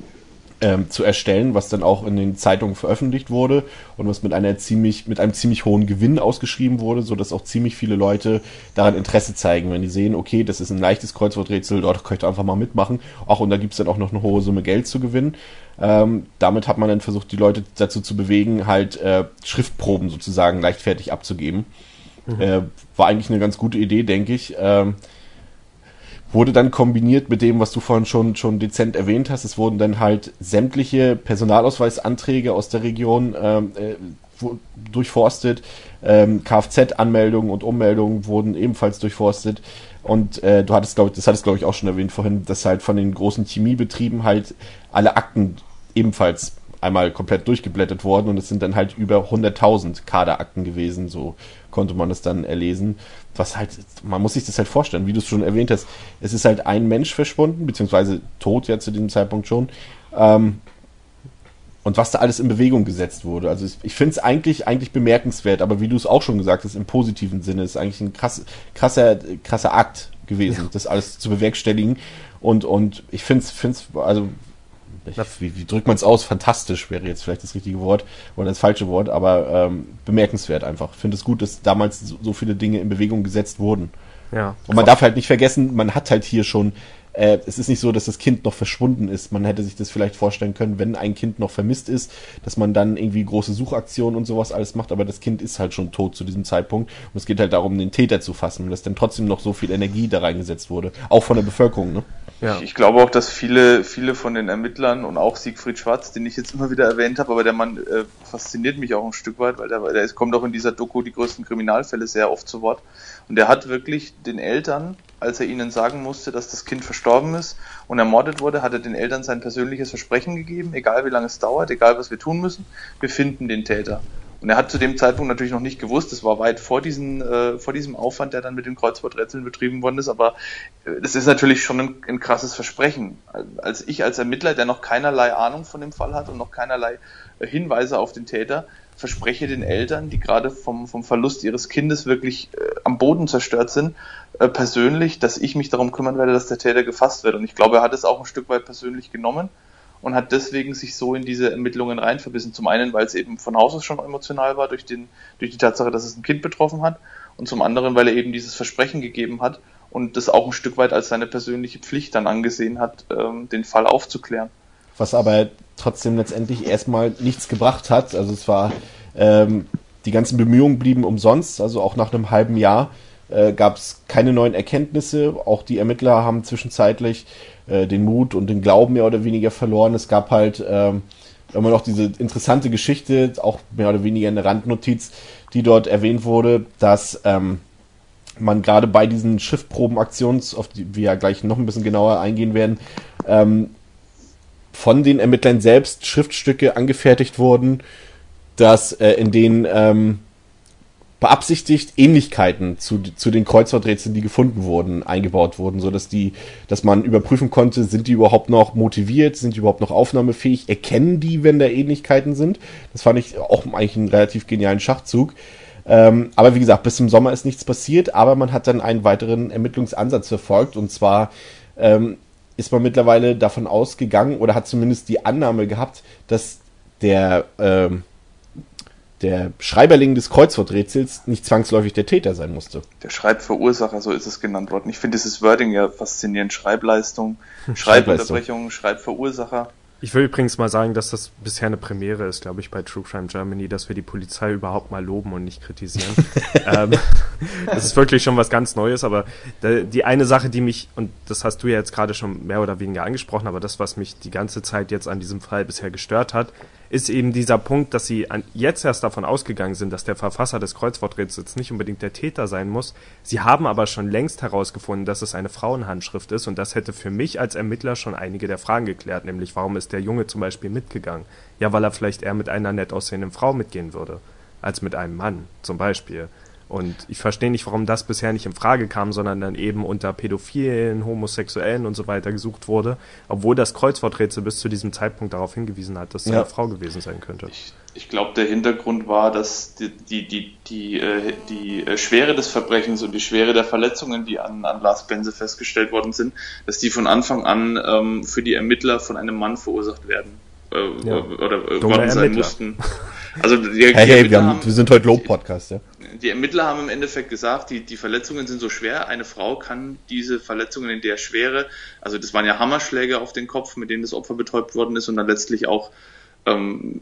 Ähm, zu erstellen, was dann auch in den Zeitungen veröffentlicht wurde und was mit einer ziemlich, mit einem ziemlich hohen Gewinn ausgeschrieben wurde, so dass auch ziemlich viele Leute daran Interesse zeigen, wenn die sehen, okay, das ist ein leichtes Kreuzworträtsel, dort könnt ihr einfach mal mitmachen. Ach, und da gibt's dann auch noch eine hohe Summe Geld zu gewinnen. Ähm, damit hat man dann versucht, die Leute dazu zu bewegen, halt äh, Schriftproben sozusagen leichtfertig abzugeben. Mhm. Äh, war eigentlich eine ganz gute Idee, denke ich. Ähm, wurde dann kombiniert mit dem, was du vorhin schon schon dezent erwähnt hast. Es wurden dann halt sämtliche Personalausweisanträge aus der Region ähm, äh, durchforstet. Ähm, Kfz-Anmeldungen und Ummeldungen wurden ebenfalls durchforstet. Und äh, du hattest, glaube ich, das hattest glaube ich auch schon erwähnt vorhin, dass halt von den großen Chemiebetrieben halt alle Akten ebenfalls einmal komplett durchgeblättert worden und es sind dann halt über hunderttausend Kaderakten gewesen, so konnte man das dann erlesen. Was halt, man muss sich das halt vorstellen, wie du es schon erwähnt hast, es ist halt ein Mensch verschwunden, beziehungsweise tot ja zu diesem Zeitpunkt schon, ähm, und was da alles in Bewegung gesetzt wurde. Also ich, ich finde es eigentlich, eigentlich bemerkenswert, aber wie du es auch schon gesagt hast, im positiven Sinne, ist eigentlich ein krass, krasser, krasser Akt gewesen, ja. das alles zu bewerkstelligen und, und ich finde es, also Ich, wie, wie drückt man es aus? Fantastisch wäre jetzt vielleicht das richtige Wort oder das falsche Wort, aber ähm, bemerkenswert einfach. Ich finde es gut, dass damals so, so viele Dinge in Bewegung gesetzt wurden. Ja. Und man darf halt nicht vergessen, man hat halt hier schon, äh, es ist nicht so, dass das Kind noch verschwunden ist. Man hätte sich das vielleicht vorstellen können, wenn ein Kind noch vermisst ist, dass man dann irgendwie große Suchaktionen und sowas alles macht, aber das Kind ist halt schon tot zu diesem Zeitpunkt. Und es geht halt darum, den Täter zu fassen und dass dann trotzdem noch so viel Energie da reingesetzt wurde. Auch von der Bevölkerung, ne? Ja. Ich, ich glaube auch, dass viele, viele von den Ermittlern und auch Siegfried Schwarz, den ich jetzt immer wieder erwähnt habe, aber der Mann äh, fasziniert mich auch ein Stück weit, weil der, der ist, kommt auch in dieser Doku die größten Kriminalfälle sehr oft zu Wort. Und der hat wirklich den Eltern, als er ihnen sagen musste, dass das Kind verstorben ist und ermordet wurde, hat er den Eltern sein persönliches Versprechen gegeben, egal wie lange es dauert, egal was wir tun müssen, wir finden den Täter. Und er hat zu dem Zeitpunkt natürlich noch nicht gewusst, das war weit vor, diesen, äh, vor diesem Aufwand, der dann mit den Kreuzworträtseln betrieben worden ist, aber äh, das ist natürlich schon ein, ein krasses Versprechen. Als ich als Ermittler, der noch keinerlei Ahnung von dem Fall hat und noch keinerlei äh, Hinweise auf den Täter, verspreche den Eltern, die gerade vom, vom Verlust ihres Kindes wirklich äh, am Boden zerstört sind, äh, persönlich, dass ich mich darum kümmern werde, dass der Täter gefasst wird. Und ich glaube, er hat es auch ein Stück weit persönlich genommen und hat deswegen sich so in diese Ermittlungen rein verbissen. Zum einen, weil es eben von Haus aus schon emotional war, durch, den, durch die Tatsache, dass es ein Kind betroffen hat. Und zum anderen, weil er eben dieses Versprechen gegeben hat und das auch ein Stück weit als seine persönliche Pflicht dann angesehen hat, ähm, den Fall aufzuklären. Was aber trotzdem letztendlich erstmal nichts gebracht hat. Also es war, ähm, die ganzen Bemühungen blieben umsonst. Also auch nach einem halben Jahr äh, gab es keine neuen Erkenntnisse. Auch die Ermittler haben zwischenzeitlich äh, den Mut und den Glauben mehr oder weniger verloren. Es gab halt ähm, immer noch diese interessante Geschichte, auch mehr oder weniger eine Randnotiz, die dort erwähnt wurde, dass ähm, man gerade bei diesen Schriftprobenaktionen, auf die wir ja gleich noch ein bisschen genauer eingehen werden, ähm, von den Ermittlern selbst Schriftstücke angefertigt wurden, dass äh, in denen ähm, beabsichtigt Ähnlichkeiten zu, zu den Kreuzworträtseln, die gefunden wurden, eingebaut wurden, so dass die, dass man überprüfen konnte, sind die überhaupt noch motiviert, sind die überhaupt noch aufnahmefähig, erkennen die, wenn da Ähnlichkeiten sind. Das fand ich auch eigentlich einen relativ genialen Schachzug. Ähm, aber wie gesagt, bis zum Sommer ist nichts passiert, aber man hat dann einen weiteren Ermittlungsansatz verfolgt, und zwar ähm, ist man mittlerweile davon ausgegangen oder hat zumindest die Annahme gehabt, dass der ähm, der Schreiberling des Kreuzworträtsels nicht zwangsläufig der Täter sein musste. Der Schreibverursacher, so ist es genannt worden. Ich finde dieses Wording ja faszinierend. Schreibleistung, Schreibunterbrechung, Schreibverursacher. Ich will übrigens mal sagen, dass das bisher eine Premiere ist, glaube ich, bei True Crime Germany, dass wir die Polizei überhaupt mal loben und nicht kritisieren. ähm, das ist wirklich schon was ganz Neues, aber die eine Sache, die mich, und das hast du ja jetzt gerade schon mehr oder weniger angesprochen, aber das, was mich die ganze Zeit jetzt an diesem Fall bisher gestört hat, ist eben dieser Punkt, dass sie an, jetzt erst davon ausgegangen sind, dass der Verfasser des Kreuzworträtsels nicht unbedingt der Täter sein muss. Sie haben aber schon längst herausgefunden, dass es eine Frauenhandschrift ist, und das hätte für mich als Ermittler schon einige der Fragen geklärt, nämlich warum ist der Junge zum Beispiel mitgegangen? Ja, weil er vielleicht eher mit einer nett aussehenden Frau mitgehen würde, als mit einem Mann zum Beispiel. Und ich verstehe nicht, warum das bisher nicht in Frage kam, sondern dann eben unter Pädophilen, Homosexuellen und so weiter gesucht wurde, obwohl das Kreuzworträtsel bis zu diesem Zeitpunkt darauf hingewiesen hat, dass es ja eine Frau gewesen sein könnte. Ich, ich glaube, der Hintergrund war, dass die, die, die, die, äh, die äh, Schwere des Verbrechens und die Schwere der Verletzungen, die an, an Lars Bense festgestellt worden sind, dass die von Anfang an ähm, für die Ermittler von einem Mann verursacht werden äh, ja. oder äh, worden sein mussten. Also die, die hey, hey, wir, haben, haben, wir sind heute Low-Podcast, ja. Die Ermittler haben im Endeffekt gesagt, die, die Verletzungen sind so schwer, eine Frau kann diese Verletzungen in der Schwere, also das waren ja Hammerschläge auf den Kopf, mit denen das Opfer betäubt worden ist und dann letztlich auch ähm,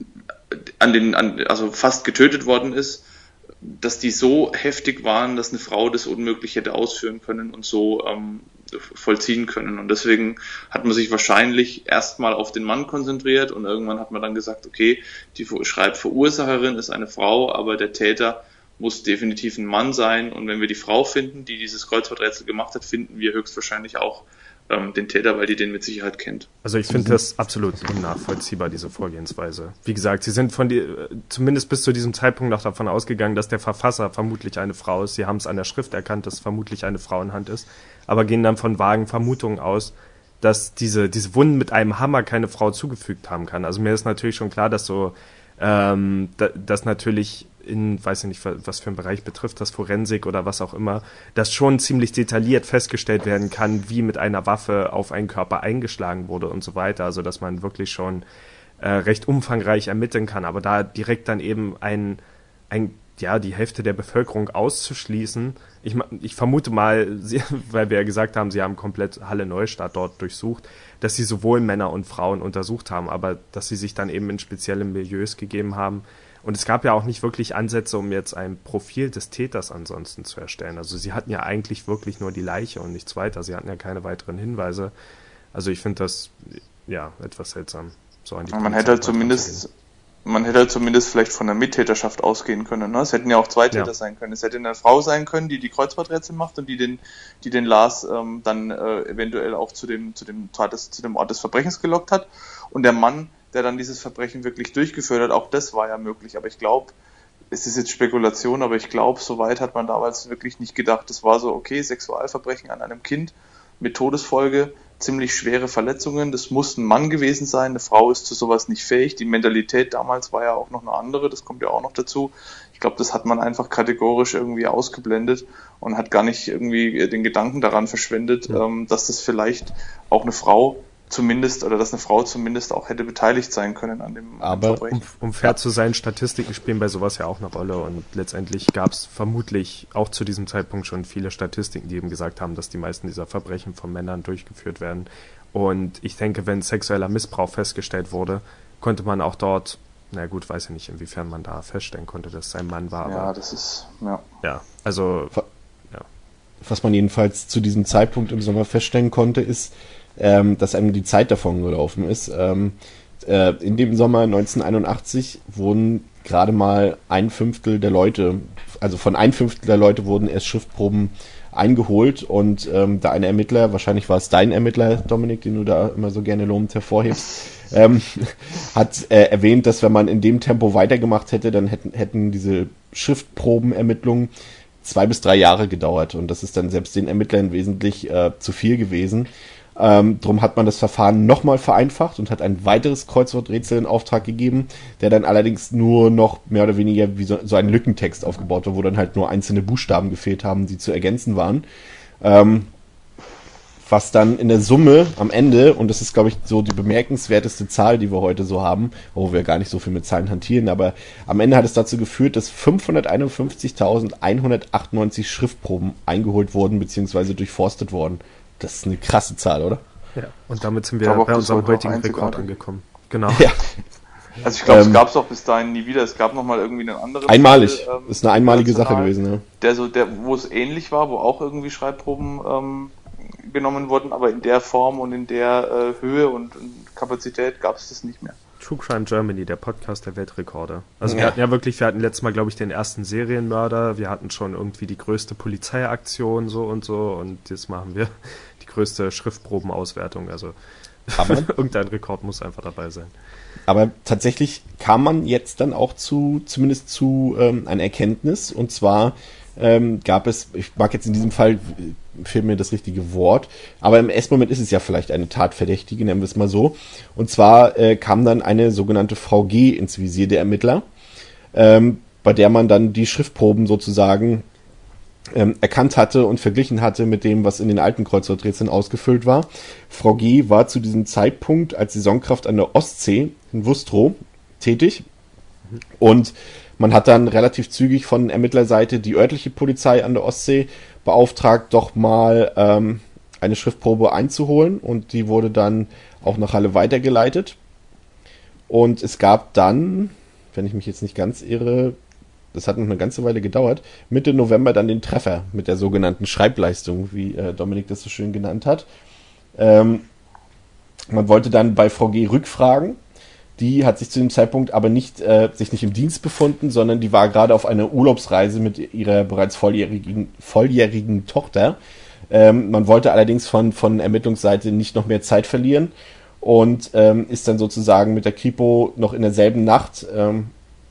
an den, an, also fast getötet worden ist, dass die so heftig waren, dass eine Frau das unmöglich hätte ausführen können und so ähm, vollziehen können. Und deswegen hat man sich wahrscheinlich erstmal auf den Mann konzentriert und irgendwann hat man dann gesagt, okay, die Schreibverursacherin ist eine Frau, aber der Täter muss definitiv ein Mann sein, und wenn wir die Frau finden, die dieses Kreuzworträtsel gemacht hat, finden wir höchstwahrscheinlich auch ähm, den Täter, weil die den mit Sicherheit kennt. Also ich finde das absolut unnachvollziehbar, diese Vorgehensweise. Wie gesagt, sie sind von die, zumindest bis zu diesem Zeitpunkt noch davon ausgegangen, dass der Verfasser vermutlich eine Frau ist. Sie haben es an der Schrift erkannt, dass es vermutlich eine Frauenhand ist, aber gehen dann von vagen Vermutungen aus, dass diese, diese Wunden mit einem Hammer keine Frau zugefügt haben kann. Also mir ist natürlich schon klar, dass so, ähm, da, dass natürlich in, weiß ich nicht, was für einen Bereich betrifft, das Forensik oder was auch immer, dass schon ziemlich detailliert festgestellt werden kann, wie mit einer Waffe auf einen Körper eingeschlagen wurde und so weiter. Also dass man wirklich schon äh, recht umfangreich ermitteln kann. Aber da direkt dann eben ein, ein ja, die Hälfte der Bevölkerung auszuschließen. Ich, ich vermute mal, sie, weil wir ja gesagt haben, sie haben komplett Halle Neustadt dort durchsucht, dass sie sowohl Männer und Frauen untersucht haben, aber dass sie sich dann eben in spezielle Milieus gegeben haben. Und es gab ja auch nicht wirklich Ansätze, um jetzt ein Profil des Täters ansonsten zu erstellen. Also sie hatten ja eigentlich wirklich nur die Leiche und nichts weiter. Sie hatten ja keine weiteren Hinweise. Also ich finde das ja etwas seltsam. So an die man hätte halt zumindest Man hätte halt zumindest vielleicht von der Mittäterschaft ausgehen können. Ne? Es hätten ja auch zwei Täter ja. sein können. Es hätte eine Frau sein können, die die Kreuzworträtsel macht und die den, die den Lars ähm, dann äh, eventuell auch zu dem, zu dem Tat des, zu dem Ort des Verbrechens gelockt hat. Und der Mann, der dann dieses Verbrechen wirklich durchgeführt hat, auch das war ja möglich. Aber ich glaube, es ist jetzt Spekulation, aber ich glaube, so weit hat man damals wirklich nicht gedacht. Es war so, okay, Sexualverbrechen an einem Kind mit Todesfolge, ziemlich schwere Verletzungen, das muss ein Mann gewesen sein, eine Frau ist zu sowas nicht fähig, die Mentalität damals war ja auch noch eine andere, das kommt ja auch noch dazu. Ich glaube, das hat man einfach kategorisch irgendwie ausgeblendet und hat gar nicht irgendwie den Gedanken daran verschwendet, ja. ähm, dass das vielleicht auch eine Frau zumindest, oder dass eine Frau zumindest auch hätte beteiligt sein können an dem Aber Verbrechen. Um, um fair ja. zu sein, Statistiken spielen bei sowas ja auch eine Rolle und letztendlich gab es vermutlich auch zu diesem Zeitpunkt schon viele Statistiken, die eben gesagt haben, dass die meisten dieser Verbrechen von Männern durchgeführt werden. Und ich denke, wenn sexueller Missbrauch festgestellt wurde, konnte man auch dort, na gut, weiß ich nicht, inwiefern man da feststellen konnte, dass es ein Mann war. Ja, aber, das ist, ja. Ja, also, ja. Was man jedenfalls zu diesem Zeitpunkt im Sommer feststellen konnte, ist, Ähm, dass einem die Zeit davon gelaufen ist. Ähm, äh, in dem Sommer neunzehnhunderteinundachtzig wurden gerade mal ein Fünftel der Leute, also von ein Fünftel der Leute wurden erst Schriftproben eingeholt und ähm, da ein Ermittler, wahrscheinlich war es dein Ermittler, Dominik, den du da immer so gerne lobend hervorhebst, ähm, hat äh, erwähnt, dass wenn man in dem Tempo weitergemacht hätte, dann hätten, hätten diese Schriftprobenermittlungen zwei bis drei Jahre gedauert und das ist dann selbst den Ermittlern wesentlich äh, zu viel gewesen. Ähm, drum hat man das Verfahren nochmal vereinfacht und hat ein weiteres Kreuzworträtsel in Auftrag gegeben, der dann allerdings nur noch mehr oder weniger wie so, so ein Lückentext aufgebaut war, wo dann halt nur einzelne Buchstaben gefehlt haben, die zu ergänzen waren. Ähm, was dann in der Summe am Ende, und das ist, glaube ich, so die bemerkenswerteste Zahl, die wir heute so haben, wo wir gar nicht so viel mit Zahlen hantieren, aber am Ende hat es dazu geführt, dass fünfhunderteinundfünfzigtausendeinhundertachtundneunzig Schriftproben eingeholt wurden, beziehungsweise durchforstet wurden. Das ist eine krasse Zahl, oder? Ja, und damit sind wir bei auch, unserem heutigen Rekord angekommen. Genau. Ja. Also ich glaube, Ähm, es gab es auch bis dahin nie wieder. Es gab nochmal irgendwie einen anderen Einmalig. Fall, ähm, ist eine einmalige Sache international, gewesen, ja. Der so, der, wo es ähnlich war, wo auch irgendwie Schreibproben ähm, genommen wurden, aber in der Form und in der äh, Höhe und, und Kapazität gab es das nicht mehr. True Crime Germany, der Podcast der Weltrekorde. Also Ja. wir hatten ja wirklich, wir hatten letztes Mal, glaube ich, den ersten Serienmörder, wir hatten schon irgendwie die größte Polizeiaktion so und so und jetzt machen wir die größte Schriftprobenauswertung. Also Aber, irgendein Rekord muss einfach dabei sein. aber tatsächlich kam man jetzt dann auch zu, zumindest zu ähm, einer Erkenntnis, und zwar ähm, gab es, ich mag jetzt in diesem Fall, fehlt mir das richtige Wort, aber im ersten Moment ist es ja vielleicht eine Tatverdächtige, nennen wir es mal so. Und zwar äh, kam dann eine sogenannte Frau G. ins Visier der Ermittler, ähm, bei der man dann die Schriftproben sozusagen ähm, erkannt hatte und verglichen hatte mit dem, was in den alten Kreuzworträtseln ausgefüllt war. Frau G. war zu diesem Zeitpunkt als Saisonkraft an der Ostsee in Wustrow tätig und man hat dann relativ zügig von Ermittlerseite die örtliche Polizei an der Ostsee beauftragt, doch mal ähm, eine Schriftprobe einzuholen und die wurde dann auch nach Halle weitergeleitet. Und es gab dann, wenn ich mich jetzt nicht ganz irre, das hat noch eine ganze Weile gedauert, Mitte November dann den Treffer mit der sogenannten Schreibleistung, wie äh, Dominik das so schön genannt hat. Ähm, man wollte dann bei Frau G. rückfragen. Die hat sich zu dem Zeitpunkt aber nicht äh, sich nicht im Dienst befunden, sondern die war gerade auf einer Urlaubsreise mit ihrer bereits volljährigen, volljährigen Tochter. Ähm, man wollte allerdings von, von Ermittlungsseite nicht noch mehr Zeit verlieren und ähm, ist dann sozusagen mit der Kripo noch in derselben Nacht, ähm,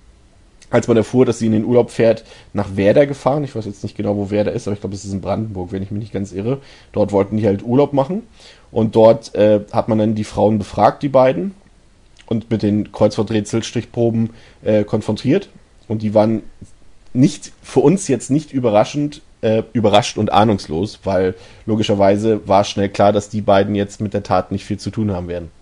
als man erfuhr, dass sie in den Urlaub fährt, nach Werder gefahren. Ich weiß jetzt nicht genau, wo Werder ist, aber ich glaube, es ist in Brandenburg, wenn ich mich nicht ganz irre. Dort wollten die halt Urlaub machen und dort äh, hat man dann die Frauen befragt, die beiden, und mit den Kreuzworträtsel-Stichproben äh, konfrontiert. Und die waren nicht, für uns jetzt nicht überraschend, äh, überrascht und ahnungslos, weil logischerweise war schnell klar, dass die beiden jetzt mit der Tat nicht viel zu tun haben werden.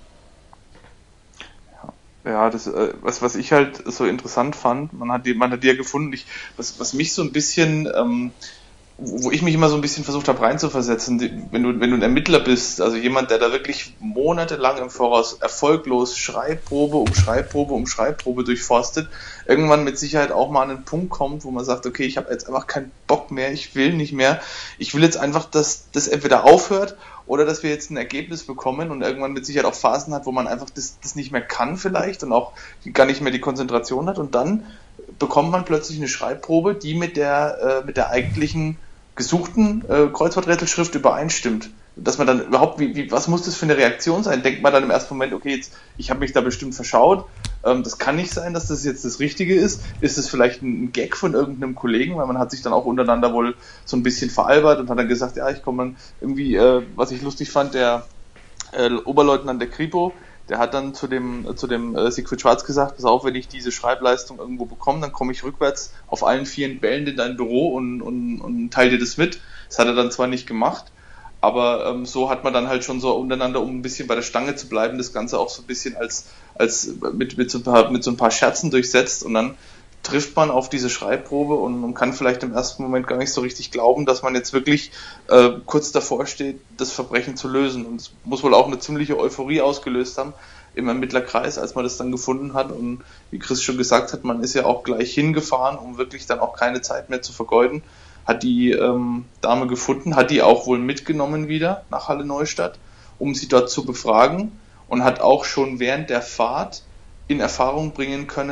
Ja, das, äh, was, was ich halt so interessant fand, man hat die, man hat die ja gefunden, ich, was, was mich so ein bisschen, ähm, wo ich mich immer so ein bisschen versucht habe reinzuversetzen, die, wenn du, wenn du ein Ermittler bist, also jemand, der da wirklich monatelang im Voraus erfolglos Schreibprobe um Schreibprobe um Schreibprobe durchforstet, irgendwann mit Sicherheit auch mal an einen Punkt kommt, wo man sagt, okay, ich habe jetzt einfach keinen Bock mehr, ich will nicht mehr, ich will jetzt einfach, dass das entweder aufhört oder dass wir jetzt ein Ergebnis bekommen und irgendwann mit Sicherheit auch Phasen hat, wo man einfach das, das nicht mehr kann vielleicht und auch gar nicht mehr die Konzentration hat und dann bekommt man plötzlich eine Schreibprobe, die mit der, äh, mit der eigentlichen gesuchten äh, Kreuzworträtselschrift übereinstimmt. Dass man dann überhaupt, wie, wie, was muss das für eine Reaktion sein? Denkt man dann im ersten Moment, okay, jetzt, ich habe mich da bestimmt verschaut, ähm, das kann nicht sein, dass das jetzt das Richtige ist. Ist es vielleicht ein Gag von irgendeinem Kollegen, weil man hat sich dann auch untereinander wohl so ein bisschen veralbert und hat dann gesagt, ja, ich komme dann irgendwie, äh, was ich lustig fand, der äh, Oberleutnant der Kripo, der hat dann zu dem, zu dem äh, Siegfried Schwarz gesagt, pass auf, wenn ich diese Schreibleistung irgendwo bekomme, dann komme ich rückwärts auf allen vieren Bällen in dein Büro und, und, und teile dir das mit. Das hat er dann zwar nicht gemacht, aber ähm, so hat man dann halt schon so untereinander, um ein bisschen bei der Stange zu bleiben, das Ganze auch so ein bisschen als, als mit, mit, so ein paar, mit so ein paar Scherzen durchsetzt und dann trifft man auf diese Schreibprobe und man kann vielleicht im ersten Moment gar nicht so richtig glauben, dass man jetzt wirklich äh, kurz davor steht, das Verbrechen zu lösen. Und es muss wohl auch eine ziemliche Euphorie ausgelöst haben im Ermittlerkreis, als man das dann gefunden hat. Und wie Chris schon gesagt hat, man ist ja auch gleich hingefahren, um wirklich dann auch keine Zeit mehr zu vergeuden. Hat die ähm, Dame gefunden, hat die auch wohl mitgenommen wieder nach Halle Neustadt, um sie dort zu befragen und hat auch schon während der Fahrt in Erfahrung bringen können,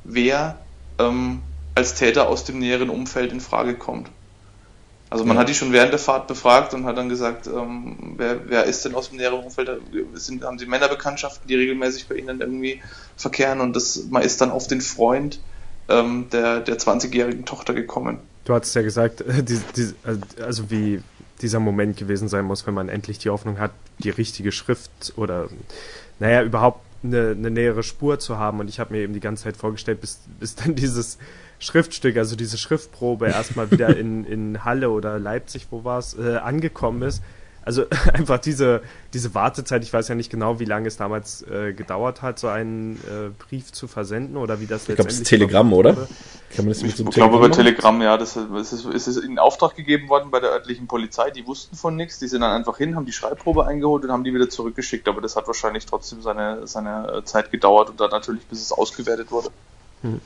wer ähm, als Täter aus dem näheren Umfeld in Frage kommt. Also man ja. hat die schon während der Fahrt befragt und hat dann gesagt, ähm, wer, wer ist denn aus dem näheren Umfeld? Sind, haben sie Männerbekanntschaften, die regelmäßig bei ihnen irgendwie verkehren? Und das, man ist dann auf den Freund ähm, der, der zwanzigjährigen Tochter gekommen. Du hattest ja gesagt, äh, die, die, also wie dieser Moment gewesen sein muss, wenn man endlich die Hoffnung hat, die richtige Schrift oder, naja, überhaupt eine, eine nähere Spur zu haben. Und ich habe mir eben die ganze Zeit vorgestellt, bis, bis dann dieses Schriftstück, also diese Schriftprobe erstmal wieder in, in Halle oder Leipzig, wo war es, äh, angekommen ist. Also einfach diese, diese Wartezeit, ich weiß ja nicht genau, wie lange es damals äh, gedauert hat, so einen äh, Brief zu versenden oder wie das ich letztendlich... Ich glaube, das Telegramm, oder? Kann man das mit so einem ich glaube, über Telegramm, ja, das ist, ist, ist in Auftrag gegeben worden bei der örtlichen Polizei, die wussten von nichts, die sind dann einfach hin, haben die Schreibprobe eingeholt und haben die wieder zurückgeschickt, aber das hat wahrscheinlich trotzdem seine, seine Zeit gedauert und dann natürlich, bis es ausgewertet wurde. Hm.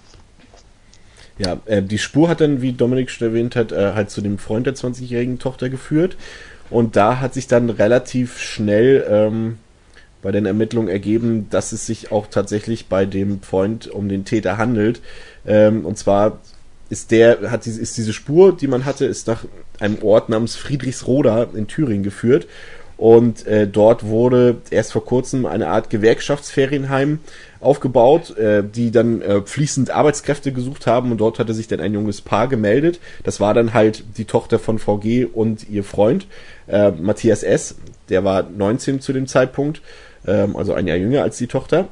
Ja, äh, die Spur hat dann, wie Dominik schon erwähnt hat, äh, halt zu dem Freund der zwanzigjährigen Tochter geführt. Und da hat sich dann relativ schnell ähm, bei den Ermittlungen ergeben, dass es sich auch tatsächlich bei dem Freund um den Täter handelt. Ähm, und zwar ist der, hat die, ist diese Spur, die man hatte, ist nach einem Ort namens Friedrichsroda in Thüringen geführt. Und äh, dort wurde erst vor kurzem eine Art Gewerkschaftsferienheim aufgebaut, äh, die dann äh, fließend Arbeitskräfte gesucht haben und dort hatte sich dann ein junges Paar gemeldet. Das war dann halt die Tochter von Frau G. und ihr Freund, äh, Matthias S., der war neunzehn zu dem Zeitpunkt, äh, also ein Jahr jünger als die Tochter.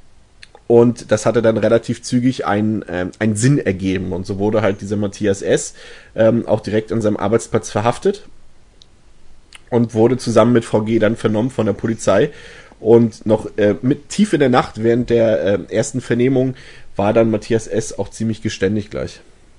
Und das hatte dann relativ zügig einen, äh, einen Sinn ergeben und so wurde halt dieser Matthias S. Ähm, auch direkt an seinem Arbeitsplatz verhaftet und wurde zusammen mit Frau G. dann vernommen von der Polizei. Und noch äh, mit tief in der Nacht während der äh, ersten Vernehmung war dann Matthias S. auch ziemlich geständig gleich.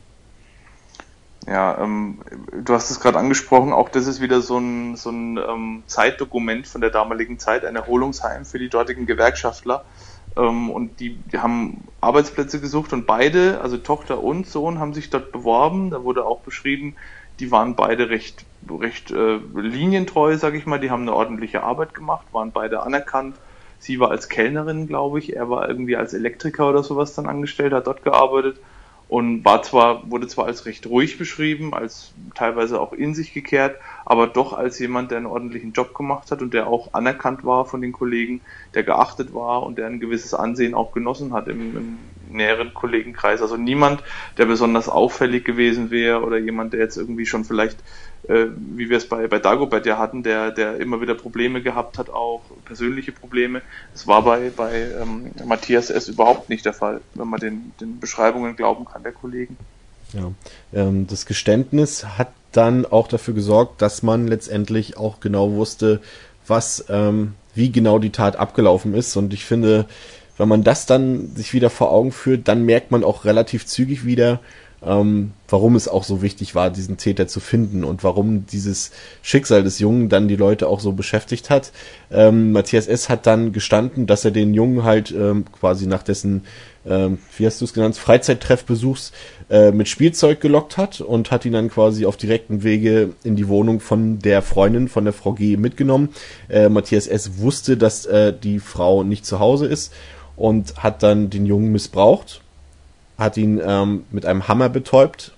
Ja, ähm, du hast es gerade angesprochen, auch das ist wieder so ein, so ein ähm, Zeitdokument von der damaligen Zeit, ein Erholungsheim für die dortigen Gewerkschaftler. Ähm, und die, die haben Arbeitsplätze gesucht und beide, also Tochter und Sohn, haben sich dort beworben. Da wurde auch beschrieben, die waren beide recht, recht äh, linientreu, sag ich mal. Die haben eine ordentliche Arbeit gemacht, waren beide anerkannt. Sie war als Kellnerin, glaube ich. Er war irgendwie als Elektriker oder sowas dann angestellt, hat dort gearbeitet und war zwar, wurde zwar als recht ruhig beschrieben, als teilweise auch in sich gekehrt, aber doch als jemand, der einen ordentlichen Job gemacht hat und der auch anerkannt war von den Kollegen, der geachtet war und der ein gewisses Ansehen auch genossen hat im, im näheren Kollegenkreis. Also niemand, der besonders auffällig gewesen wäre oder jemand, der jetzt irgendwie schon vielleicht, äh, wie wir es bei, bei Dagobert ja hatten, der, der immer wieder Probleme gehabt hat, auch persönliche Probleme. Das war bei, bei ähm, Matthias S. überhaupt nicht der Fall, wenn man den, den Beschreibungen glauben kann der Kollegen. Ja, ähm, das Geständnis hat dann auch dafür gesorgt, dass man letztendlich auch genau wusste, was, ähm, wie genau die Tat abgelaufen ist. Und ich finde, wenn man das dann sich wieder vor Augen führt, dann merkt man auch relativ zügig wieder, ähm, warum es auch so wichtig war, diesen Täter zu finden und warum dieses Schicksal des Jungen dann die Leute auch so beschäftigt hat. Ähm, Matthias S. hat dann gestanden, dass er den Jungen halt ähm, quasi nach dessen, ähm, wie hast du es genannt, Freizeittreffbesuchs äh, mit Spielzeug gelockt hat und hat ihn dann quasi auf direkten Wege in die Wohnung von der Freundin, von der Frau G. mitgenommen. Äh, Matthias S. wusste, dass äh, die Frau nicht zu Hause ist und hat dann den Jungen missbraucht, hat ihn ähm, mit einem Hammer betäubt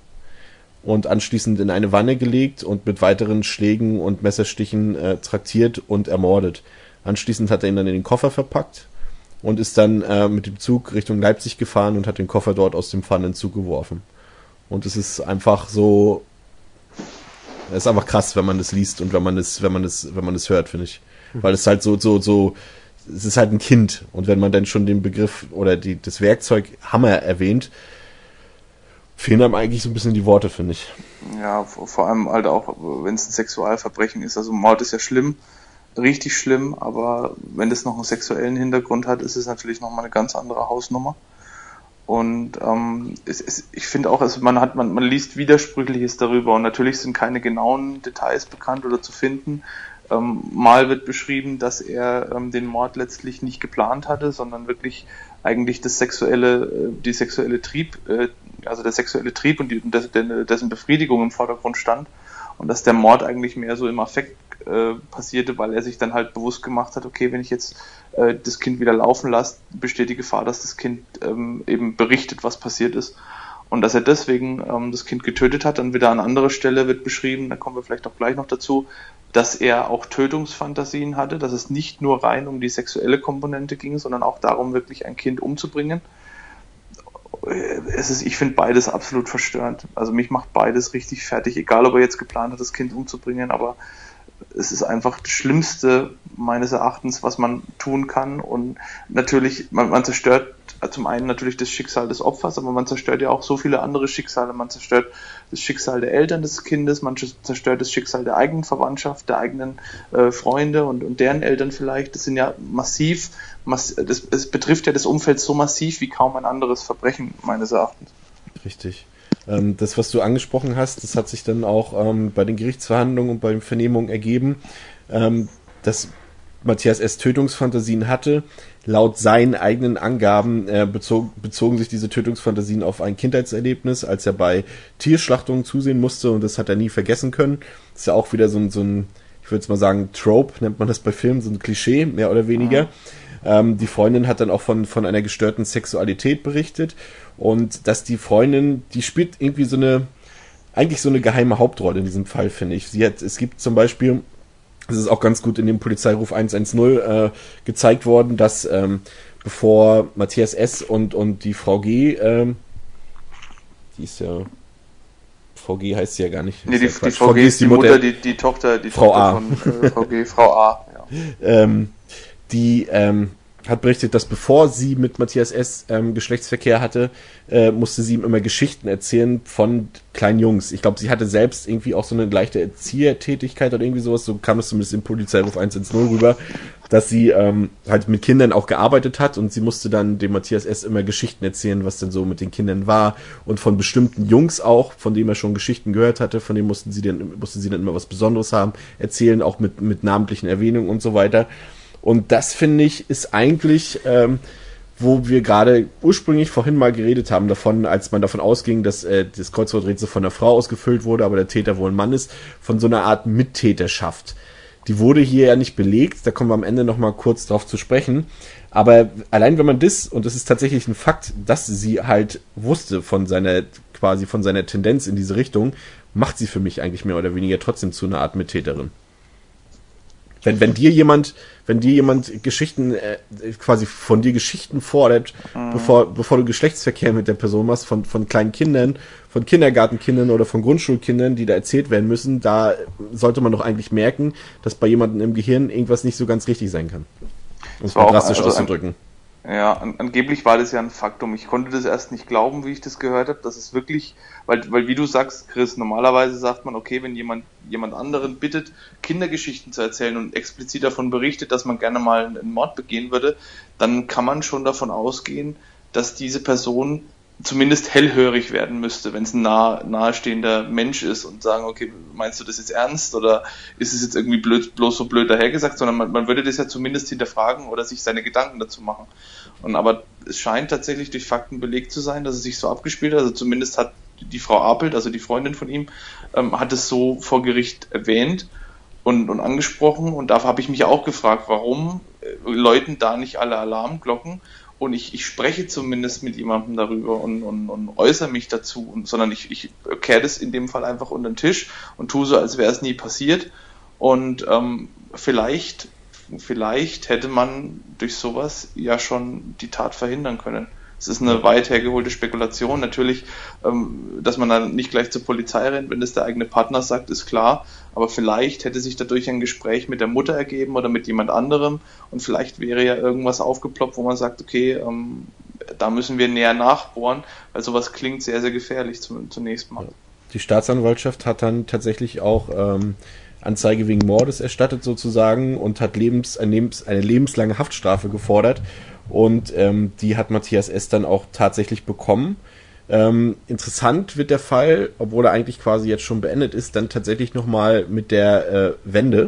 und anschließend in eine Wanne gelegt und mit weiteren Schlägen und Messerstichen äh, traktiert und ermordet. Anschließend hat er ihn dann in den Koffer verpackt und ist dann äh, mit dem Zug Richtung Leipzig gefahren und hat den Koffer dort aus dem Pfannenzug geworfen. Und es ist einfach so, es ist einfach krass, wenn man das liest und wenn man das, wenn man das, wenn man das hört, finde ich. Mhm. Weil es halt so, so, so, es ist halt ein Kind und wenn man dann schon den Begriff oder die, das Werkzeug Hammer erwähnt, fehlen einem eigentlich so ein bisschen die Worte, finde ich. Ja, vor allem halt auch, wenn es ein Sexualverbrechen ist. Also Mord ist ja schlimm, richtig schlimm, aber wenn das noch einen sexuellen Hintergrund hat, ist es natürlich nochmal eine ganz andere Hausnummer. Und ähm, es, es, ich finde auch, also man hat, man, man liest Widersprüchliches darüber und natürlich sind keine genauen Details bekannt oder zu finden. Ähm, mal wird beschrieben, dass er ähm, den Mord letztlich nicht geplant hatte, sondern wirklich eigentlich das sexuelle, äh, die sexuelle Trieb, äh, also der sexuelle Trieb und die, des, dessen Befriedigung im Vordergrund stand und dass der Mord eigentlich mehr so im Affekt äh, passierte, weil er sich dann halt bewusst gemacht hat, okay, wenn ich jetzt äh, das Kind wieder laufen lasse, besteht die Gefahr, dass das Kind ähm, eben berichtet, was passiert ist. Und dass er deswegen ähm, das Kind getötet hat. Dann wieder an anderer Stelle wird beschrieben, da kommen wir vielleicht auch gleich noch dazu, dass er auch Tötungsfantasien hatte, dass es nicht nur rein um die sexuelle Komponente ging, sondern auch darum, wirklich ein Kind umzubringen. Es ist, ich finde beides absolut verstörend. Also mich macht beides richtig fertig, egal ob er jetzt geplant hat, das Kind umzubringen, aber es ist einfach das Schlimmste meines Erachtens, was man tun kann. Und natürlich, man, man zerstört zum einen natürlich das Schicksal des Opfers, aber man zerstört ja auch so viele andere Schicksale. Man zerstört das Schicksal der Eltern des Kindes, man zerstört das Schicksal der eigenen Verwandtschaft, der eigenen äh, Freunde und, und deren Eltern vielleicht. Das sind ja massiv, mass, das, es betrifft ja das Umfeld so massiv wie kaum ein anderes Verbrechen, meines Erachtens. Richtig. Ähm, das, was du angesprochen hast, das hat sich dann auch ähm, bei den Gerichtsverhandlungen und bei den Vernehmungen ergeben, ähm, dass Matthias S. Tötungsfantasien hatte. Laut seinen eigenen Angaben äh, bezog, bezogen sich diese Tötungsfantasien auf ein Kindheitserlebnis, als er bei Tierschlachtungen zusehen musste, und das hat er nie vergessen können. Das ist ja auch wieder so ein, so ein ich würde jetzt mal sagen, Trope, nennt man das bei Filmen, so ein Klischee, mehr oder weniger. Mhm. Ähm, die Freundin hat dann auch von, von einer gestörten Sexualität berichtet, und dass die Freundin, die spielt irgendwie so eine, eigentlich so eine geheime Hauptrolle in diesem Fall, finde ich. Sie hat, es gibt zum Beispiel, es ist auch ganz gut in dem Polizeiruf eins eins null äh, gezeigt worden, dass ähm, bevor Matthias S. und, und die Frau G., ähm, die ist ja, Frau G. heißt sie ja gar nicht. Nee, die, ja die Frau G. ist die Mutter, Mutter die, die Tochter, die Frau Tochter A. von äh, Frau G., Frau A. Ja. ähm, die ähm, hat berichtet, dass bevor sie mit Matthias S. Ähm, Geschlechtsverkehr hatte, äh, musste sie ihm immer Geschichten erzählen von kleinen Jungs. Ich glaube, sie hatte selbst irgendwie auch so eine leichte Erziehertätigkeit oder irgendwie sowas, so kam es zumindest im Polizeiruf eins eins null rüber, dass sie ähm, halt mit Kindern auch gearbeitet hat, und sie musste dann dem Matthias S. immer Geschichten erzählen, was denn so mit den Kindern war, und von bestimmten Jungs auch, von denen er schon Geschichten gehört hatte, von denen mussten sie dann, musste sie dann immer was Besonderes haben, erzählen, auch mit, mit namentlichen Erwähnungen und so weiter. Und das, finde ich, ist eigentlich, ähm, wo wir gerade ursprünglich vorhin mal geredet haben davon, als man davon ausging, dass äh, das Kreuzworträtsel von einer Frau ausgefüllt wurde, aber der Täter wohl ein Mann ist, von so einer Art Mittäterschaft. Die wurde hier ja nicht belegt, da kommen wir am Ende nochmal kurz drauf zu sprechen. Aber allein wenn man das, und das ist tatsächlich ein Fakt, dass sie halt wusste von seiner, quasi von seiner Tendenz in diese Richtung, macht sie für mich eigentlich mehr oder weniger trotzdem zu einer Art Mittäterin. Wenn, wenn dir jemand, wenn dir jemand Geschichten, äh, quasi von dir Geschichten fordert, mhm. bevor, bevor du Geschlechtsverkehr mit der Person machst, von, von kleinen Kindern, von Kindergartenkindern oder von Grundschulkindern, die da erzählt werden müssen, da sollte man doch eigentlich merken, dass bei jemandem im Gehirn irgendwas nicht so ganz richtig sein kann. Um es mal drastisch also auszudrücken. An, ja, an, angeblich war das ja ein Faktum. Ich konnte das erst nicht glauben, wie ich das gehört habe, dass es wirklich, weil, weil wie du sagst, Chris, normalerweise sagt man, okay, wenn jemand jemand anderen bittet, Kindergeschichten zu erzählen und explizit davon berichtet, dass man gerne mal einen Mord begehen würde, dann kann man schon davon ausgehen, dass diese Person zumindest hellhörig werden müsste, wenn es ein nah, nahestehender Mensch ist, und sagen, okay, meinst du das jetzt ernst oder ist es jetzt irgendwie blöd, bloß so blöd dahergesagt, sondern man, man würde das ja zumindest hinterfragen oder sich seine Gedanken dazu machen. Und aber es scheint tatsächlich durch Fakten belegt zu sein, dass es sich so abgespielt hat, also zumindest hat die Frau Apelt, also die Freundin von ihm, ähm, hat es so vor Gericht erwähnt und, und angesprochen, und da habe ich mich auch gefragt, warum äh, läuten da nicht alle Alarmglocken? Und ich, ich spreche zumindest mit jemandem darüber und, und, und äußere mich dazu, und, sondern ich, ich kehre das in dem Fall einfach unter den Tisch und tue so, als wäre es nie passiert. Und ähm, vielleicht, vielleicht hätte man durch sowas ja schon die Tat verhindern können. Es ist eine weit hergeholte Spekulation. Natürlich, ähm, dass man dann nicht gleich zur Polizei rennt, wenn das der eigene Partner sagt, ist klar. Aber vielleicht hätte sich dadurch ein Gespräch mit der Mutter ergeben oder mit jemand anderem. Und vielleicht wäre ja irgendwas aufgeploppt, wo man sagt, okay, ähm, da müssen wir näher nachbohren, weil sowas klingt sehr, sehr gefährlich zunächst mal. Die Staatsanwaltschaft hat dann tatsächlich auch ähm, Anzeige wegen Mordes erstattet sozusagen und hat lebens, eine, lebens, eine lebenslange Haftstrafe gefordert. Und ähm, die hat Matthias S. dann auch tatsächlich bekommen. Ähm, interessant wird der Fall, obwohl er eigentlich quasi jetzt schon beendet ist, dann tatsächlich nochmal mit der äh, Wende.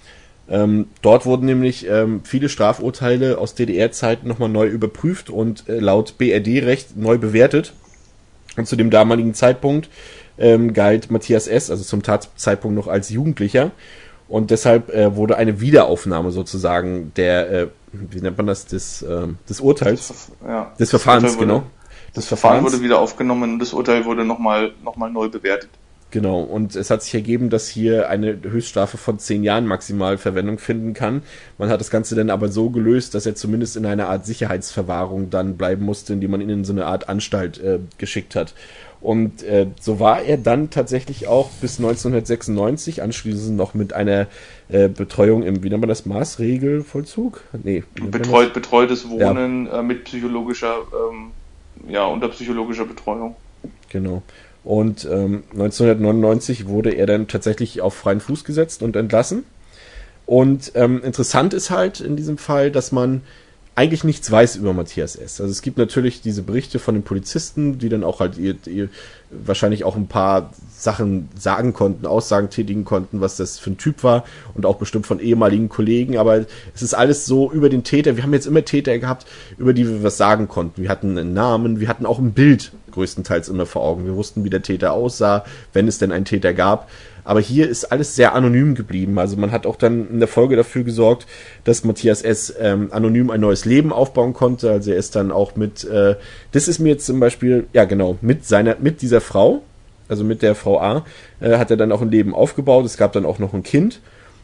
Ähm, dort wurden nämlich ähm, viele Strafurteile aus D D R-Zeiten nochmal neu überprüft und äh, laut B R D-Recht neu bewertet. Und zu dem damaligen Zeitpunkt ähm, galt Matthias S., also zum Tatzeitpunkt noch als Jugendlicher. Und deshalb äh, wurde eine Wiederaufnahme sozusagen der, äh, wie nennt man das, des, äh, des Urteils, Das, ja, des Verfahrens, das wurde, genau. Das Verfahren wurde wieder aufgenommen und das Urteil wurde nochmal noch mal neu bewertet. Genau, und es hat sich ergeben, dass hier eine Höchststrafe von zehn Jahren maximal Verwendung finden kann. Man hat das Ganze dann aber so gelöst, dass er zumindest in einer Art Sicherheitsverwahrung dann bleiben musste, indem man ihn in so eine Art Anstalt äh, geschickt hat. Und äh, so war er dann tatsächlich auch bis neunzehnhundertsechsundneunzig, anschließend noch mit einer äh, Betreuung im, wie nennt man das, Maßregelvollzug? Nee. Betreut, betreutes Wohnen ja. äh, mit psychologischer, ähm, ja, unter psychologischer Betreuung. Genau. Und ähm, neunzehnhundertneunundneunzig wurde er dann tatsächlich auf freien Fuß gesetzt und entlassen. Und ähm, interessant ist halt in diesem Fall, dass man eigentlich nichts weiß über Matthias S. Also es gibt natürlich diese Berichte von den Polizisten, die dann auch halt ihr, ihr wahrscheinlich auch ein paar Sachen sagen konnten, Aussagen tätigen konnten, was das für ein Typ war und auch bestimmt von ehemaligen Kollegen, aber es ist alles so über den Täter. Wir haben jetzt immer Täter gehabt, über die wir was sagen konnten. Wir hatten einen Namen, wir hatten auch ein Bild größtenteils immer vor Augen. Wir wussten, wie der Täter aussah, wenn es denn einen Täter gab. Aber hier ist alles sehr anonym geblieben. Also man hat auch dann in der Folge dafür gesorgt, dass Matthias S. Ähm, anonym ein neues Leben aufbauen konnte. Also er ist dann auch mit, äh, das ist mir jetzt zum Beispiel, ja genau, mit seiner, mit dieser Frau, also mit der Frau A, äh, hat er dann auch ein Leben aufgebaut. Es gab dann auch noch ein Kind.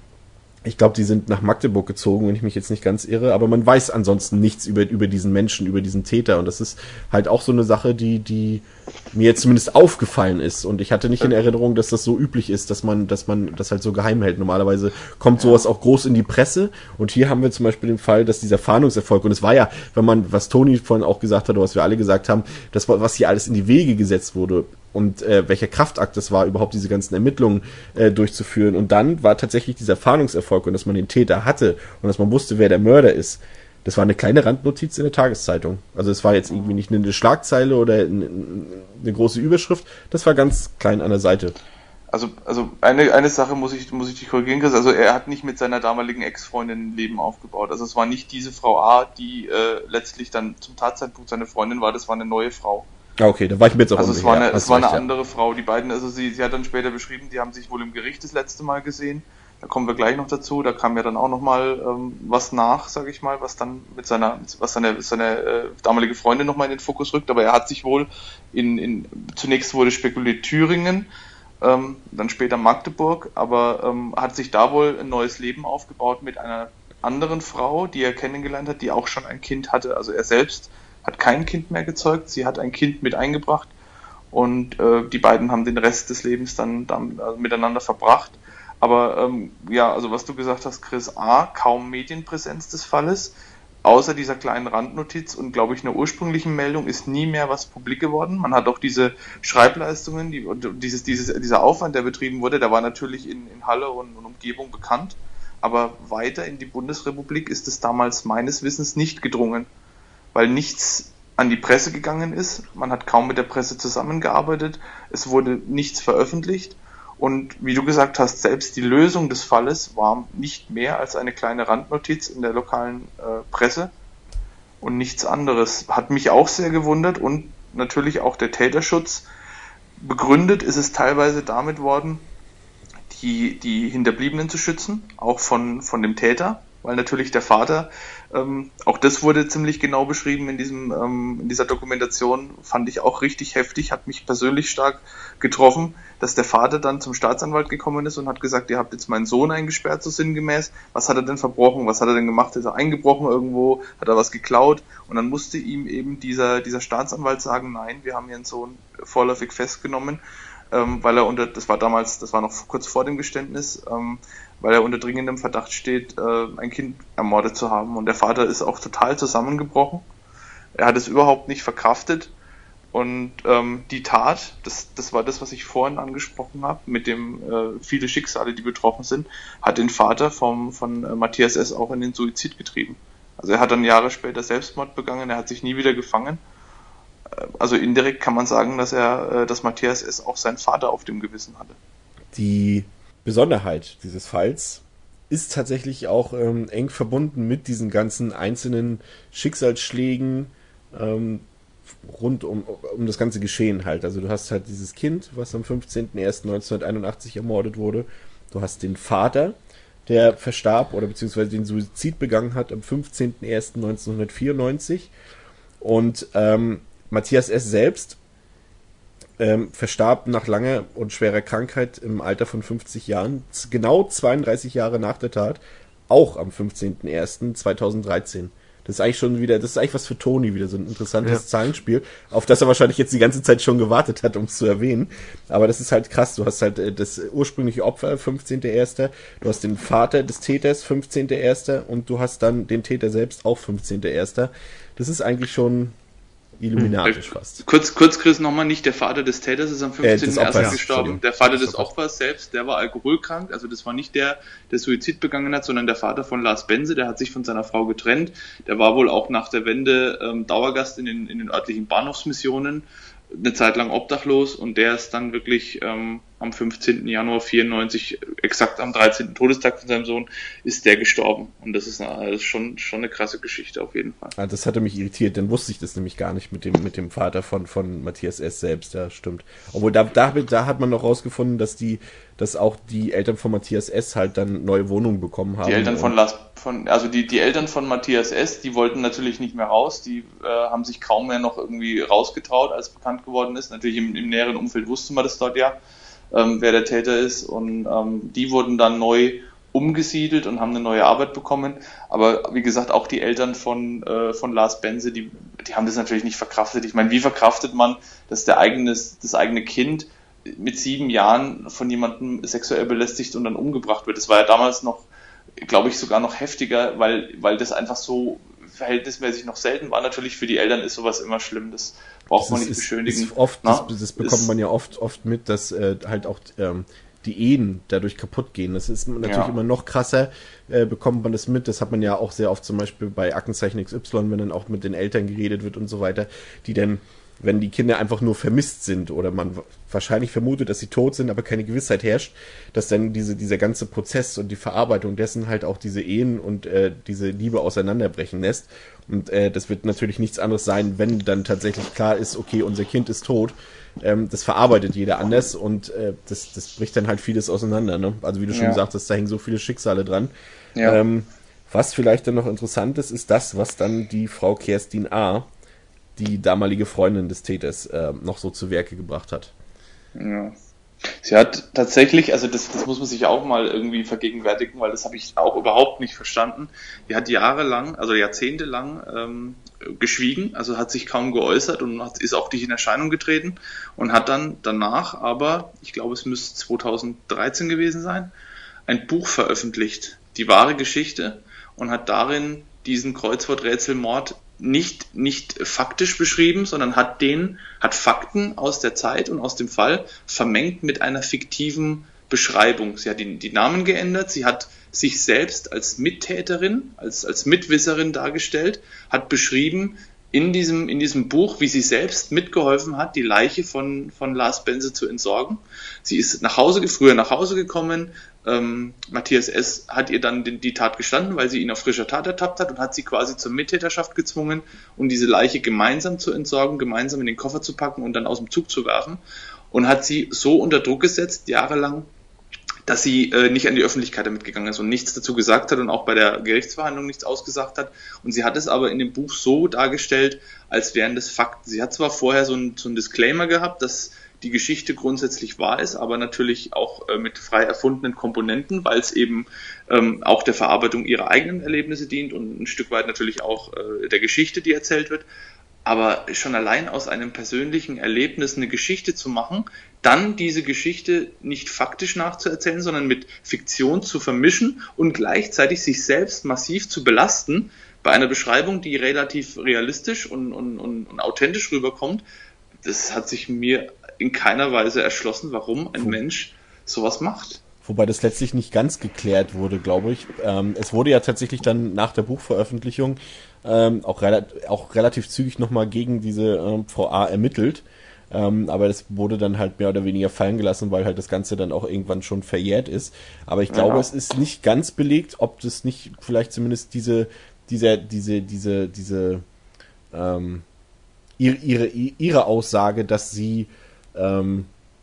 Ich glaube, die sind nach Magdeburg gezogen, wenn ich mich jetzt nicht ganz irre, aber man weiß ansonsten nichts über, über diesen Menschen, über diesen Täter. Und das ist halt auch so eine Sache, die, die mir jetzt zumindest aufgefallen ist. Und ich hatte nicht in Erinnerung, dass das so üblich ist, dass man, dass man das halt so geheim hält. Normalerweise kommt sowas auch groß in die Presse. Und hier haben wir zum Beispiel den Fall, dass dieser Fahndungserfolg, und es war ja, wenn man, was Toni vorhin auch gesagt hat, oder was wir alle gesagt haben, das war, was hier alles in die Wege gesetzt wurde. Und äh, welcher Kraftakt das war, überhaupt diese ganzen Ermittlungen äh, durchzuführen. Und dann war tatsächlich dieser Fahndungserfolg und dass man den Täter hatte und dass man wusste, wer der Mörder ist. Das war eine kleine Randnotiz in der Tageszeitung. Also es war jetzt irgendwie nicht eine Schlagzeile oder eine, eine große Überschrift. Das war ganz klein an der Seite. Also, also eine, eine Sache muss ich, muss ich dich korrigieren, Chris. Also er hat nicht mit seiner damaligen Ex-Freundin ein Leben aufgebaut. Also es war nicht diese Frau A, die äh, letztlich dann zum Tatzeitpunkt seine Freundin war. Das war eine neue Frau. Ah, okay, da war ich mir jetzt auch Also es war eine, es war eine recht, andere ja. Frau. Die beiden, also sie, sie hat dann später beschrieben, die haben sich wohl im Gericht das letzte Mal gesehen. Da kommen wir gleich noch dazu. Da kam ja dann auch noch mal ähm, was nach, sage ich mal, was dann mit seiner, was seine, seine äh, damalige Freundin noch mal in den Fokus rückt. Aber er hat sich wohl in, in zunächst wurde spekuliert Thüringen, ähm, dann später Magdeburg, aber ähm, hat sich da wohl ein neues Leben aufgebaut mit einer anderen Frau, die er kennengelernt hat, die auch schon ein Kind hatte. Also er selbst hat kein Kind mehr gezeugt, sie hat ein Kind mit eingebracht und äh, die beiden haben den Rest des Lebens dann, dann also miteinander verbracht. Aber ähm, ja, also was du gesagt hast, Chris, A, kaum Medienpräsenz des Falles, außer dieser kleinen Randnotiz und glaube ich einer ursprünglichen Meldung ist nie mehr was publik geworden. Man hat auch diese Schreibleistungen, die, dieses, dieses, dieser Aufwand, der betrieben wurde, der war natürlich in, in Halle und, und Umgebung bekannt, aber weiter in die Bundesrepublik ist es damals meines Wissens nicht gedrungen, weil nichts an die Presse gegangen ist, man hat kaum mit der Presse zusammengearbeitet, es wurde nichts veröffentlicht und wie du gesagt hast, selbst die Lösung des Falles war nicht mehr als eine kleine Randnotiz in der lokalen äh, Presse und nichts anderes. Hat mich auch sehr gewundert und natürlich auch der Täterschutz. Begründet ist es teilweise damit worden, die, die Hinterbliebenen zu schützen, auch von, von dem Täter, weil natürlich der Vater, ähm, auch das wurde ziemlich genau beschrieben in diesem ähm, in dieser Dokumentation, fand ich auch richtig heftig, hat mich persönlich stark getroffen, dass der Vater dann zum Staatsanwalt gekommen ist und hat gesagt, ihr habt jetzt meinen Sohn eingesperrt, so sinngemäß, was hat er denn verbrochen, was hat er denn gemacht, ist er eingebrochen irgendwo, hat er was geklaut und dann musste ihm eben dieser dieser Staatsanwalt sagen, nein, wir haben ihren Sohn vorläufig festgenommen, ähm, weil er unter, das war damals, das war noch kurz vor dem Geständnis, ähm, weil er unter dringendem Verdacht steht, äh, ein Kind ermordet zu haben. Und der Vater ist auch total zusammengebrochen. Er hat es überhaupt nicht verkraftet. Und ähm, die Tat, das, das war das, was ich vorhin angesprochen habe, mit dem äh, viele Schicksale, die betroffen sind, hat den Vater vom, von äh, Matthias S. auch in den Suizid getrieben. Also er hat dann Jahre später Selbstmord begangen, er hat sich nie wieder gefangen. Äh, also indirekt kann man sagen, dass er, äh, dass Matthias S. auch seinen Vater auf dem Gewissen hatte. Die Besonderheit dieses Falls ist tatsächlich auch ähm, eng verbunden mit diesen ganzen einzelnen Schicksalsschlägen ähm, rund um, um das ganze Geschehen halt. Also du hast halt dieses Kind, was am fünfzehnten ersten neunzehnhunderteinundachtzig ermordet wurde. Du hast den Vater, der verstarb oder beziehungsweise den Suizid begangen hat am fünfzehnten ersten neunzehnhundertvierundneunzig. Und ähm, Matthias S. selbst ähm, verstarb nach langer und schwerer Krankheit im Alter von fünfzig Jahren, genau zweiunddreißig Jahre nach der Tat, auch am fünfzehnten ersten zweitausenddreizehn. Das ist eigentlich schon wieder, das ist eigentlich was für Toni, wieder so ein interessantes ja. Zahlenspiel, auf das er wahrscheinlich jetzt die ganze Zeit schon gewartet hat, um es zu erwähnen. Aber das ist halt krass. Du hast halt das ursprüngliche Opfer, fünfzehnten ersten Du hast den Vater des Täters, fünfzehnten ersten und du hast dann den Täter selbst, auch fünfzehnten ersten Das ist eigentlich schon illuminatisch fast. Kurz, kurz, Chris, nochmal, nicht der Vater des Täters ist am fünfzehnten ersten Äh, gestorben. Der Vater des Opfers selbst, der war alkoholkrank, also das war nicht der, der Suizid begangen hat, sondern der Vater von Lars Bense, der hat sich von seiner Frau getrennt. Der war wohl auch nach der Wende ähm, Dauergast in den, in den örtlichen Bahnhofsmissionen, eine Zeit lang obdachlos, und der ist dann wirklich ähm, am fünfzehnten Januar vierundneunzig, exakt am dreizehnten Todestag von seinem Sohn, ist der gestorben. Und das ist, eine, das ist schon, schon eine krasse Geschichte auf jeden Fall. Ah, das hatte mich irritiert, dann wusste ich das nämlich gar nicht mit dem, mit dem Vater von, von Matthias S. selbst, ja, stimmt. Obwohl, da, da, da hat man noch rausgefunden, dass die, dass auch die Eltern von Matthias S. halt dann neue Wohnungen bekommen haben. Die Eltern von Lars, von, also die, die Eltern von Matthias S., die wollten natürlich nicht mehr raus, die äh, haben sich kaum mehr noch irgendwie rausgetraut, als bekannt geworden ist. Natürlich im, im näheren Umfeld wusste man das dort ja, ähm, wer der Täter ist, und ähm, die wurden dann neu umgesiedelt und haben eine neue Arbeit bekommen. Aber wie gesagt, auch die Eltern von, äh, von Lars Bense, die, die haben das natürlich nicht verkraftet. Ich meine, wie verkraftet man, dass der eigenes, das eigene Kind mit sieben Jahren von jemandem sexuell belästigt und dann umgebracht wird? Das war ja damals noch, glaube ich, sogar noch heftiger, weil, weil das einfach so verhältnismäßig noch selten war. Natürlich für die Eltern ist sowas immer schlimm, das braucht das man nicht ist, beschönigen. Ist oft, das, das bekommt ist, man ja oft, oft mit, dass äh, halt auch ähm, die Ehen dadurch kaputt gehen. Das ist natürlich ja. immer noch krasser, äh, bekommt man das mit. Das hat man ja auch sehr oft zum Beispiel bei Aktenzeichen X Y, wenn dann auch mit den Eltern geredet wird und so weiter, die dann, wenn die Kinder einfach nur vermisst sind oder man wahrscheinlich vermutet, dass sie tot sind, aber keine Gewissheit herrscht, dass dann diese, dieser ganze Prozess und die Verarbeitung dessen halt auch diese Ehen und äh, diese Liebe auseinanderbrechen lässt. Und äh, das wird natürlich nichts anderes sein, wenn dann tatsächlich klar ist, okay, unser Kind ist tot. Ähm, das verarbeitet jeder anders und äh, das, das bricht dann halt vieles auseinander. Ne? Also wie du schon ja. gesagt hast, da hängen so viele Schicksale dran. Ja. Ähm, was vielleicht dann noch interessant ist, ist das, was dann die Frau Kerstin A., die damalige Freundin des Täters, äh, noch so zu Werke gebracht hat. Ja. Sie hat tatsächlich, also das, das muss man sich auch mal irgendwie vergegenwärtigen, weil das habe ich auch überhaupt nicht verstanden. Die hat jahrelang, also jahrzehntelang ähm, geschwiegen, also hat sich kaum geäußert und hat, ist auch nicht in Erscheinung getreten und hat dann danach aber, ich glaube es müsste zweitausenddreizehn gewesen sein, ein Buch veröffentlicht, die wahre Geschichte, und hat darin diesen Kreuzworträtselmord nicht, nicht faktisch beschrieben, sondern hat den, hat Fakten aus der Zeit und aus dem Fall vermengt mit einer fiktiven Beschreibung. Sie hat die, die Namen geändert, sie hat sich selbst als Mittäterin, als, als Mitwisserin dargestellt, hat beschrieben in diesem, in diesem Buch, wie sie selbst mitgeholfen hat, die Leiche von, von Lars Bense zu entsorgen. Sie ist nach Hause, früher nach Hause gekommen, ähm, Matthias S. hat ihr dann die, die Tat gestanden, weil sie ihn auf frischer Tat ertappt hat, und hat sie quasi zur Mittäterschaft gezwungen, um diese Leiche gemeinsam zu entsorgen, gemeinsam in den Koffer zu packen und dann aus dem Zug zu werfen, und hat sie so unter Druck gesetzt, jahrelang, dass sie äh, nicht an die Öffentlichkeit damit gegangen ist und nichts dazu gesagt hat und auch bei der Gerichtsverhandlung nichts ausgesagt hat. Und sie hat es aber in dem Buch so dargestellt, als wären das Fakten. Sie hat zwar vorher so ein, so ein Disclaimer gehabt, dass die Geschichte grundsätzlich wahr ist, aber natürlich auch äh, mit frei erfundenen Komponenten, weil es eben ähm, auch der Verarbeitung ihrer eigenen Erlebnisse dient und ein Stück weit natürlich auch äh, der Geschichte, die erzählt wird. Aber schon allein aus einem persönlichen Erlebnis eine Geschichte zu machen, dann diese Geschichte nicht faktisch nachzuerzählen, sondern mit Fiktion zu vermischen und gleichzeitig sich selbst massiv zu belasten bei einer Beschreibung, die relativ realistisch und, und, und, und authentisch rüberkommt, das hat sich mir in keiner Weise erschlossen, warum ein Puh. Mensch sowas macht. Wobei das letztlich nicht ganz geklärt wurde, glaube ich. Ähm, es wurde ja tatsächlich dann nach der Buchveröffentlichung ähm, auch, rela- auch relativ zügig nochmal gegen diese ähm, Frau A. ermittelt. Ähm, aber das wurde dann halt mehr oder weniger fallen gelassen, weil halt das Ganze dann auch irgendwann schon verjährt ist. Aber ich glaube, ja. es ist nicht ganz belegt, ob das nicht vielleicht zumindest diese, diese, diese, diese, diese, ähm, ihre, ihre, ihre Aussage, dass sie, ähm,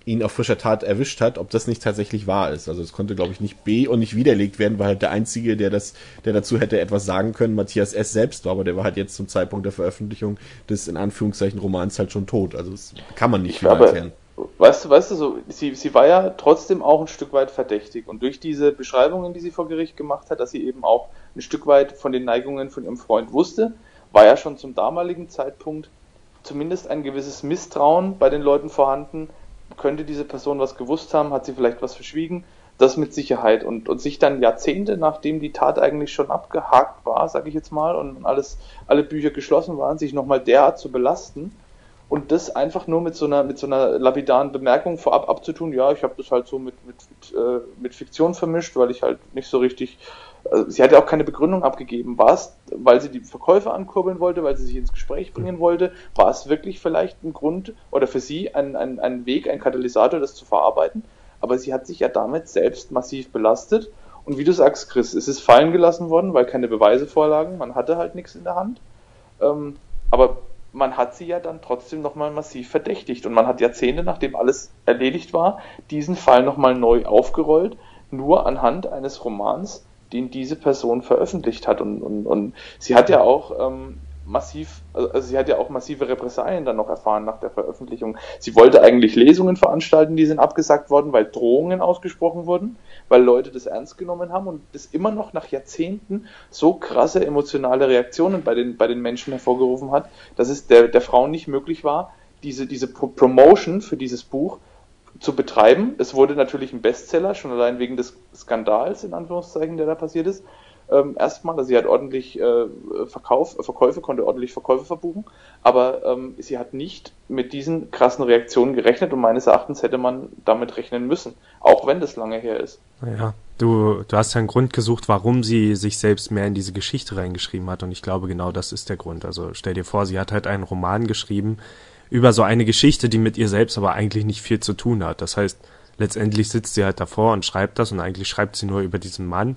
ihn auf frischer Tat erwischt hat, ob das nicht tatsächlich wahr ist. Also es konnte, glaube ich, nicht B und nicht widerlegt werden, weil halt der Einzige, der das, der dazu hätte etwas sagen können, Matthias S. selbst war, aber der war halt jetzt zum Zeitpunkt der Veröffentlichung des, in Anführungszeichen, Romans halt schon tot. Also das kann man nicht wieder erklären. Weißt du, weißt du, so, sie, sie war ja trotzdem auch ein Stück weit verdächtig und durch diese Beschreibungen, die sie vor Gericht gemacht hat, dass sie eben auch ein Stück weit von den Neigungen von ihrem Freund wusste, war ja schon zum damaligen Zeitpunkt zumindest ein gewisses Misstrauen bei den Leuten vorhanden. Könnte diese Person was gewusst haben? Hat sie vielleicht was verschwiegen? Das mit Sicherheit. Und, und sich dann Jahrzehnte, nachdem die Tat eigentlich schon abgehakt war, sage ich jetzt mal, und alles, alle Bücher geschlossen waren, sich nochmal derart zu belasten und das einfach nur mit so einer, mit so einer lapidaren Bemerkung vorab abzutun, ja, ich habe das halt so mit, mit, mit, äh, mit Fiktion vermischt, weil ich halt nicht so richtig, äh, sie hat ja auch keine Begründung abgegeben. War es, weil sie die Verkäufer ankurbeln wollte, weil sie sich ins Gespräch bringen wollte? War es wirklich vielleicht ein Grund oder für sie ein, ein, ein Weg, ein Katalysator, das zu verarbeiten? Aber sie hat sich ja damit selbst massiv belastet. Und wie du sagst, Chris, es ist fallen gelassen worden, weil keine Beweise vorlagen. Man hatte halt nichts in der Hand. Ähm, aber man hat sie ja dann trotzdem nochmal massiv verdächtigt. Und man hat Jahrzehnte, nachdem alles erledigt war, diesen Fall nochmal neu aufgerollt, nur anhand eines Romans, den diese Person veröffentlicht hat. Und, und, und sie hat ja auch ähm, massiv, also sie hat ja auch massive Repressalien dann noch erfahren nach der Veröffentlichung. Sie wollte eigentlich Lesungen veranstalten, die sind abgesagt worden, weil Drohungen ausgesprochen wurden, weil Leute das ernst genommen haben und das immer noch nach Jahrzehnten so krasse emotionale Reaktionen bei den, bei den Menschen hervorgerufen hat, dass es der, der Frau nicht möglich war, diese, diese Promotion für dieses Buch zu betreiben. Es wurde natürlich ein Bestseller, schon allein wegen des Skandals, in Anführungszeichen, der da passiert ist. Ähm, erstmal, also sie hat ordentlich äh, Verkauf, Verkäufe, konnte ordentlich Verkäufe verbuchen, aber ähm, sie hat nicht mit diesen krassen Reaktionen gerechnet und meines Erachtens hätte man damit rechnen müssen, auch wenn das lange her ist. Naja, du, du hast ja einen Grund gesucht, warum sie sich selbst mehr in diese Geschichte reingeschrieben hat und ich glaube, genau das ist der Grund. Also stell dir vor, sie hat halt einen Roman geschrieben über so eine Geschichte, die mit ihr selbst aber eigentlich nicht viel zu tun hat. Das heißt, letztendlich sitzt sie halt davor und schreibt das und eigentlich schreibt sie nur über diesen Mann,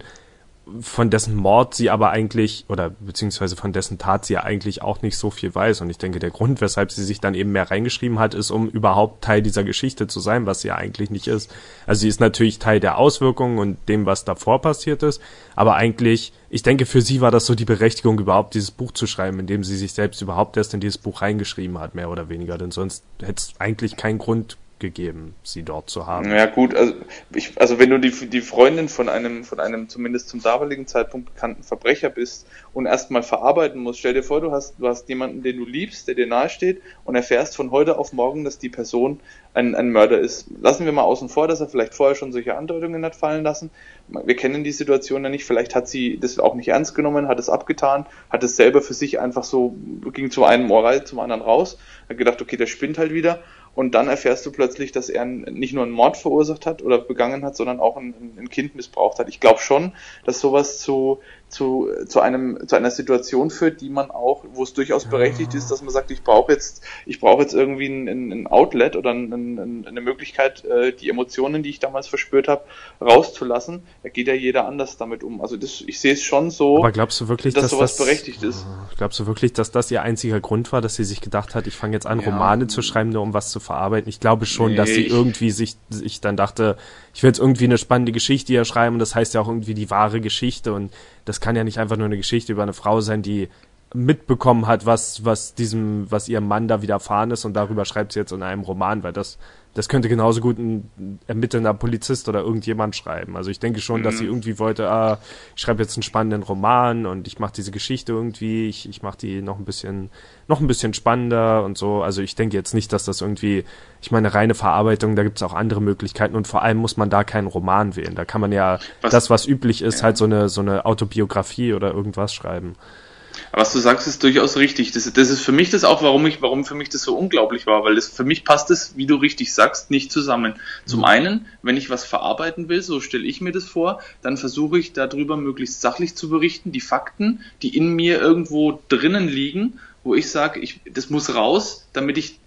von dessen Mord sie aber eigentlich, oder beziehungsweise von dessen Tat sie ja eigentlich auch nicht so viel weiß. Und ich denke, der Grund, weshalb sie sich dann eben mehr reingeschrieben hat, ist, um überhaupt Teil dieser Geschichte zu sein, was sie ja eigentlich nicht ist. Also sie ist natürlich Teil der Auswirkungen und dem, was davor passiert ist, aber eigentlich, ich denke, für sie war das so die Berechtigung, überhaupt dieses Buch zu schreiben, indem sie sich selbst überhaupt erst in dieses Buch reingeschrieben hat, mehr oder weniger, denn sonst hätte es eigentlich keinen Grund gegeben, sie dort zu haben. Ja gut, also ich, also wenn du die die Freundin von einem von einem zumindest zum damaligen Zeitpunkt bekannten Verbrecher bist und erstmal verarbeiten musst, stell dir vor, du hast du hast jemanden, den du liebst, der dir nahesteht und erfährst von heute auf morgen, dass die Person ein, ein Mörder ist. Lassen wir mal außen vor, dass er vielleicht vorher schon solche Andeutungen hat fallen lassen. Wir kennen die Situation ja nicht, vielleicht hat sie das auch nicht ernst genommen, hat es abgetan, hat es selber für sich einfach so, ging zu einem Ohr rein, zum anderen raus, hat gedacht, okay, der spinnt halt wieder. Und dann erfährst du plötzlich, dass er nicht nur einen Mord verursacht hat oder begangen hat, sondern auch ein, ein Kind missbraucht hat. Ich glaube schon, dass sowas zu, zu, zu einem, zu einer Situation führt, die man auch, wo es durchaus berechtigt ist, dass man sagt, ich brauche jetzt, ich brauche jetzt irgendwie ein, ein Outlet oder ein, ein, eine Möglichkeit, die Emotionen, die ich damals verspürt habe, rauszulassen. Da geht ja jeder anders damit um. Also das, ich sehe es schon so, aber glaubst du wirklich, dass, dass sowas das, berechtigt ist. Glaubst du wirklich, dass das ihr einziger Grund war, dass sie sich gedacht hat, ich fange jetzt an, ja. Romane zu schreiben, nur um was zu verarbeiten? Ich glaube schon, nee, dass sie irgendwie sich, sich dann dachte, ich will jetzt irgendwie eine spannende Geschichte hier schreiben und das heißt ja auch irgendwie die wahre Geschichte und das kann ja nicht einfach nur eine Geschichte über eine Frau sein, die mitbekommen hat, was, was diesem, was ihrem Mann da widerfahren ist und darüber schreibt sie jetzt in einem Roman, weil das, das könnte genauso gut ein ermittelnder Polizist oder irgendjemand schreiben. Also ich denke schon, mhm. dass sie irgendwie wollte, ah, ich schreibe jetzt einen spannenden Roman und ich mache diese Geschichte irgendwie, ich, ich mache die noch ein bisschen, noch ein bisschen spannender und so. Also ich denke jetzt nicht, dass das irgendwie, ich meine, reine Verarbeitung, da gibt es auch andere Möglichkeiten und vor allem muss man da keinen Roman wählen. Da kann man ja was, das, was üblich ist, ja. halt so eine, so eine Autobiografie oder irgendwas schreiben. Was du sagst, ist durchaus richtig. Das, das ist für mich das auch, warum ich, warum für mich das so unglaublich war, weil das, für mich passt es, wie du richtig sagst, nicht zusammen. Zum einen, wenn ich was verarbeiten will, so stelle ich mir das vor, dann versuche ich darüber möglichst sachlich zu berichten, die Fakten, die in mir irgendwo drinnen liegen, wo ich sage, ich, das muss raus, damit ich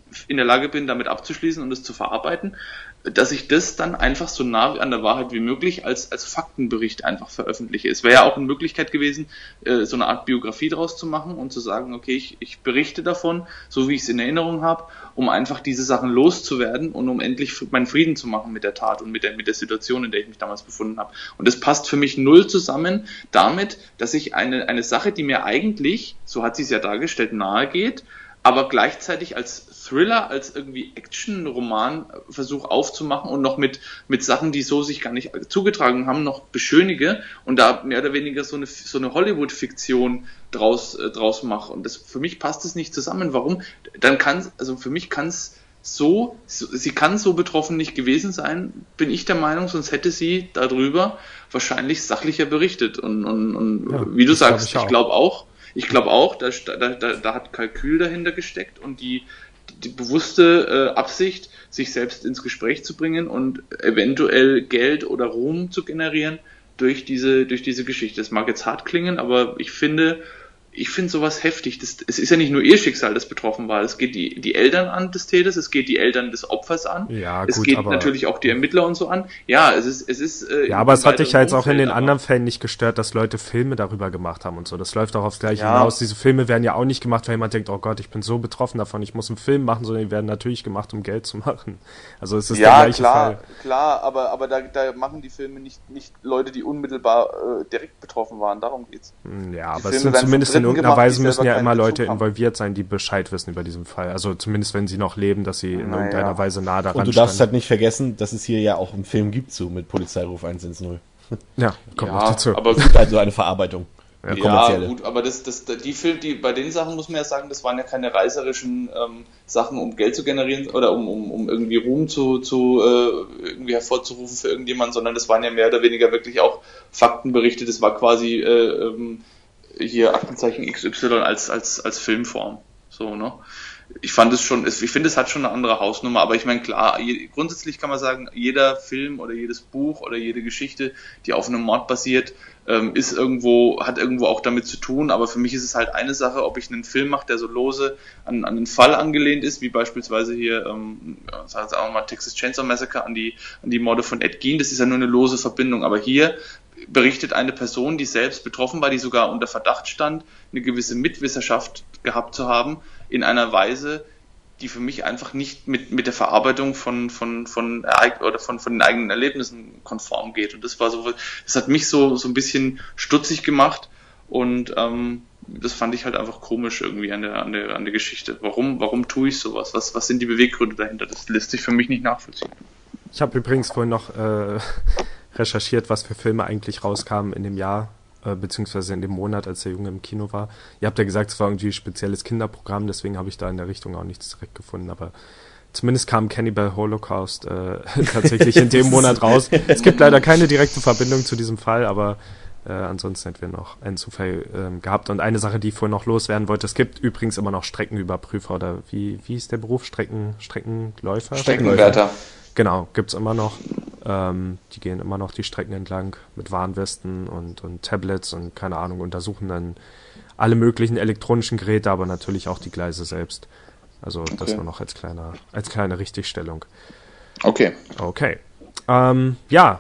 in der Lage bin, damit abzuschließen und es zu verarbeiten, dass ich das dann einfach so nah an der Wahrheit wie möglich als, als Faktenbericht einfach veröffentliche. Es wäre ja auch eine Möglichkeit gewesen, so eine Art Biografie draus zu machen und zu sagen, okay, ich, ich berichte davon, so wie ich es in Erinnerung habe, um einfach diese Sachen loszuwerden und um endlich meinen Frieden zu machen mit der Tat und mit der, mit der Situation, in der ich mich damals befunden habe. Und das passt für mich null zusammen damit, dass ich eine, eine Sache, die mir eigentlich, so hat sie es ja dargestellt, nahe geht, aber gleichzeitig als Thriller, als irgendwie Action-Roman versuche aufzumachen und noch mit, mit Sachen, die so sich gar nicht zugetragen haben, noch beschönige und da mehr oder weniger so eine, so eine Hollywood-Fiktion draus, äh, draus mache. Und das, für mich passt es nicht zusammen. Warum? Dann kann, also für mich kann es so, so, sie kann so betroffen nicht gewesen sein, bin ich der Meinung, sonst hätte sie darüber wahrscheinlich sachlicher berichtet. Und, und, und ja, wie du sagst, glaub ich, ich glaube auch, Ich glaube auch, da, da, da, da hat Kalkül dahinter gesteckt und die, die bewusste äh, Absicht, sich selbst ins Gespräch zu bringen und eventuell Geld oder Ruhm zu generieren durch diese, durch diese Geschichte. Das mag jetzt hart klingen, aber ich finde, ich finde sowas heftig. Das, es ist ja nicht nur ihr Schicksal, das betroffen war. Es geht die, die Eltern an des Täters, es geht die Eltern des Opfers an. Ja, es gut, geht aber natürlich auch die Ermittler und so an. Ja, es ist, es ist. Äh, ja, aber es hat dich ja jetzt auch in den anderen Fällen nicht gestört, dass Leute Filme darüber gemacht haben und so. Das läuft auch aufs Gleiche ja. hinaus. Diese Filme werden ja auch nicht gemacht, weil jemand denkt, oh Gott, ich bin so betroffen davon, ich muss einen Film machen, sondern die werden natürlich gemacht, um Geld zu machen. Also es ist ja, der gleiche klar, Fall. klar, aber aber da, da machen die Filme nicht nicht Leute, die unmittelbar äh, direkt betroffen waren. Darum geht's. Ja, aber es sind zumindest in irgendeiner gemacht, Weise müssen ja immer Leute haben. involviert sein, die Bescheid wissen über diesen Fall. Also zumindest wenn sie noch leben, dass sie in Na, irgendeiner ja. Weise nah daran Und du darfst standen. halt nicht vergessen, dass es hier ja auch einen Film gibt zu mit Polizeiruf eins eins null. Ja, kommt Ja, noch dazu. aber Es gibt also eine Verarbeitung. Ja, Ja, gut, aber das, das, die Film, die, bei den Sachen muss man ja sagen, das waren ja keine reißerischen ähm, Sachen, um Geld zu generieren oder um, um, um irgendwie Ruhm zu, zu äh, irgendwie hervorzurufen für irgendjemanden, sondern das waren ja mehr oder weniger wirklich auch Faktenberichte. Das war quasi äh, ähm, hier Aktenzeichen X Y als als als Filmform. So, ne? Ich fand es schon, ich finde, es hat schon eine andere Hausnummer, aber ich meine, klar, je, grundsätzlich kann man sagen, jeder Film oder jedes Buch oder jede Geschichte, die auf einem Mord basiert, ähm, ist irgendwo, hat irgendwo auch damit zu tun, aber für mich ist es halt eine Sache, ob ich einen Film mache, der so lose an, an einen Fall angelehnt ist, wie beispielsweise hier, ähm, sagen wir auch mal Texas Chainsaw Massacre an die, an die Morde von Ed Gein, das ist ja nur eine lose Verbindung, aber hier berichtet eine Person, die selbst betroffen war, die sogar unter Verdacht stand, eine gewisse Mitwisserschaft gehabt zu haben, in einer Weise, die für mich einfach nicht mit, mit der Verarbeitung von, von, von, Ereign- oder von, von den eigenen Erlebnissen konform geht. Und das war so, das hat mich so, so ein bisschen stutzig gemacht und ähm, das fand ich halt einfach komisch irgendwie an der, an der, an der Geschichte. Warum, warum tue ich sowas? Was, was sind die Beweggründe dahinter? Das lässt sich für mich nicht nachvollziehen. Ich habe übrigens vorhin noch äh, recherchiert, was für Filme eigentlich rauskamen in dem Jahr, äh, beziehungsweise in dem Monat, als der Junge im Kino war. Ihr habt ja gesagt, es war irgendwie ein spezielles Kinderprogramm, deswegen habe ich da in der Richtung auch nichts direkt gefunden, aber zumindest kam Cannibal Holocaust äh, tatsächlich in dem Monat raus. Es gibt leider keine direkte Verbindung zu diesem Fall, aber äh, ansonsten hätten wir noch einen Zufall ähm, gehabt. Und eine Sache, die ich vorhin noch loswerden wollte, es gibt übrigens immer noch Streckenüberprüfer oder wie wie ist der Beruf? Strecken, Streckenläufer? Streckenwärter. Genau, gibt's immer noch. Ähm, die gehen immer noch die Strecken entlang mit Warnwesten und, und Tablets und keine Ahnung, untersuchen dann alle möglichen elektronischen Geräte, aber natürlich auch die Gleise selbst. Also okay. Das nur noch als kleiner, als kleine Richtigstellung. Okay. Okay. Ähm, ja,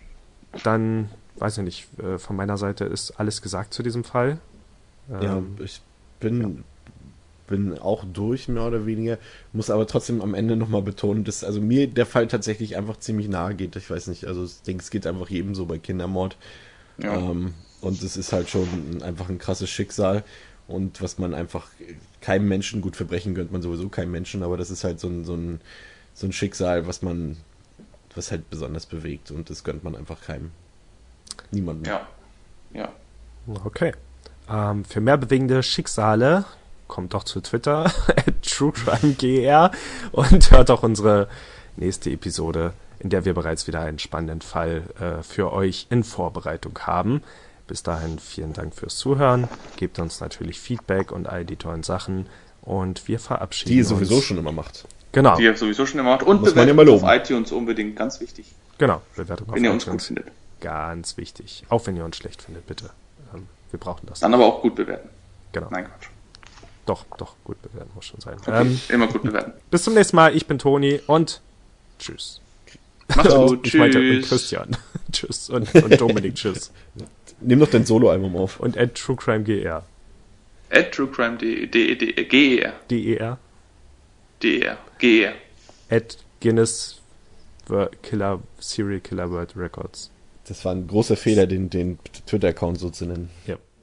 dann weiß ich nicht, äh, von meiner Seite ist alles gesagt zu diesem Fall. Ähm, ja, ich bin... Ja. bin auch durch, mehr oder weniger, muss aber trotzdem am Ende nochmal betonen, dass also mir der Fall tatsächlich einfach ziemlich nahe geht. Ich weiß nicht, also ich denke, es geht einfach jedem so bei Kindermord. Ja. Ähm, und es ist halt schon einfach ein krasses Schicksal und was man einfach keinem Menschen, gut verbrechen gönnt man sowieso keinem Menschen, aber das ist halt so ein, so ein, so ein Schicksal, was man, was halt besonders bewegt und das gönnt man einfach keinem. Niemandem. Ja, ja. Okay. Ähm, für mehr bewegende Schicksale kommt doch zu Twitter at truecrimegr und hört auch unsere nächste Episode, in der wir bereits wieder einen spannenden Fall äh, für euch in Vorbereitung haben. Bis dahin vielen Dank fürs Zuhören. Gebt uns natürlich Feedback und all die tollen Sachen und wir verabschieden Die ihr sowieso uns. schon immer macht. Genau. Die ihr sowieso schon immer macht. Und Muss man Bewertung ja auf iTunes unbedingt, ganz wichtig. Genau, Bewertung auf wenn ihr iTunes. uns gut findet. Ganz wichtig. Auch wenn ihr uns schlecht findet, bitte. Ähm, wir brauchen das. Dann aber auch gut bewerten. Genau. Nein, Quatsch. Doch, doch, gut bewerten muss schon sein. Okay, ähm, immer gut bewerten. Bis zum nächsten Mal. Ich bin Toni und tschüss. Mach's gut. Ich Tschüss. meinte, und Christian. Tschüss. Und, und Dominik, tschüss. Nimm doch dein Solo-Album auf. Und at TrueCrimeGR. At TrueCrime.de, D E D, G E R. D E R. D E R. G E R. At Guinness Killer, Serial Killer World Records. Das war ein großer Fehler, den, den Twitter-Account so zu nennen. Ja.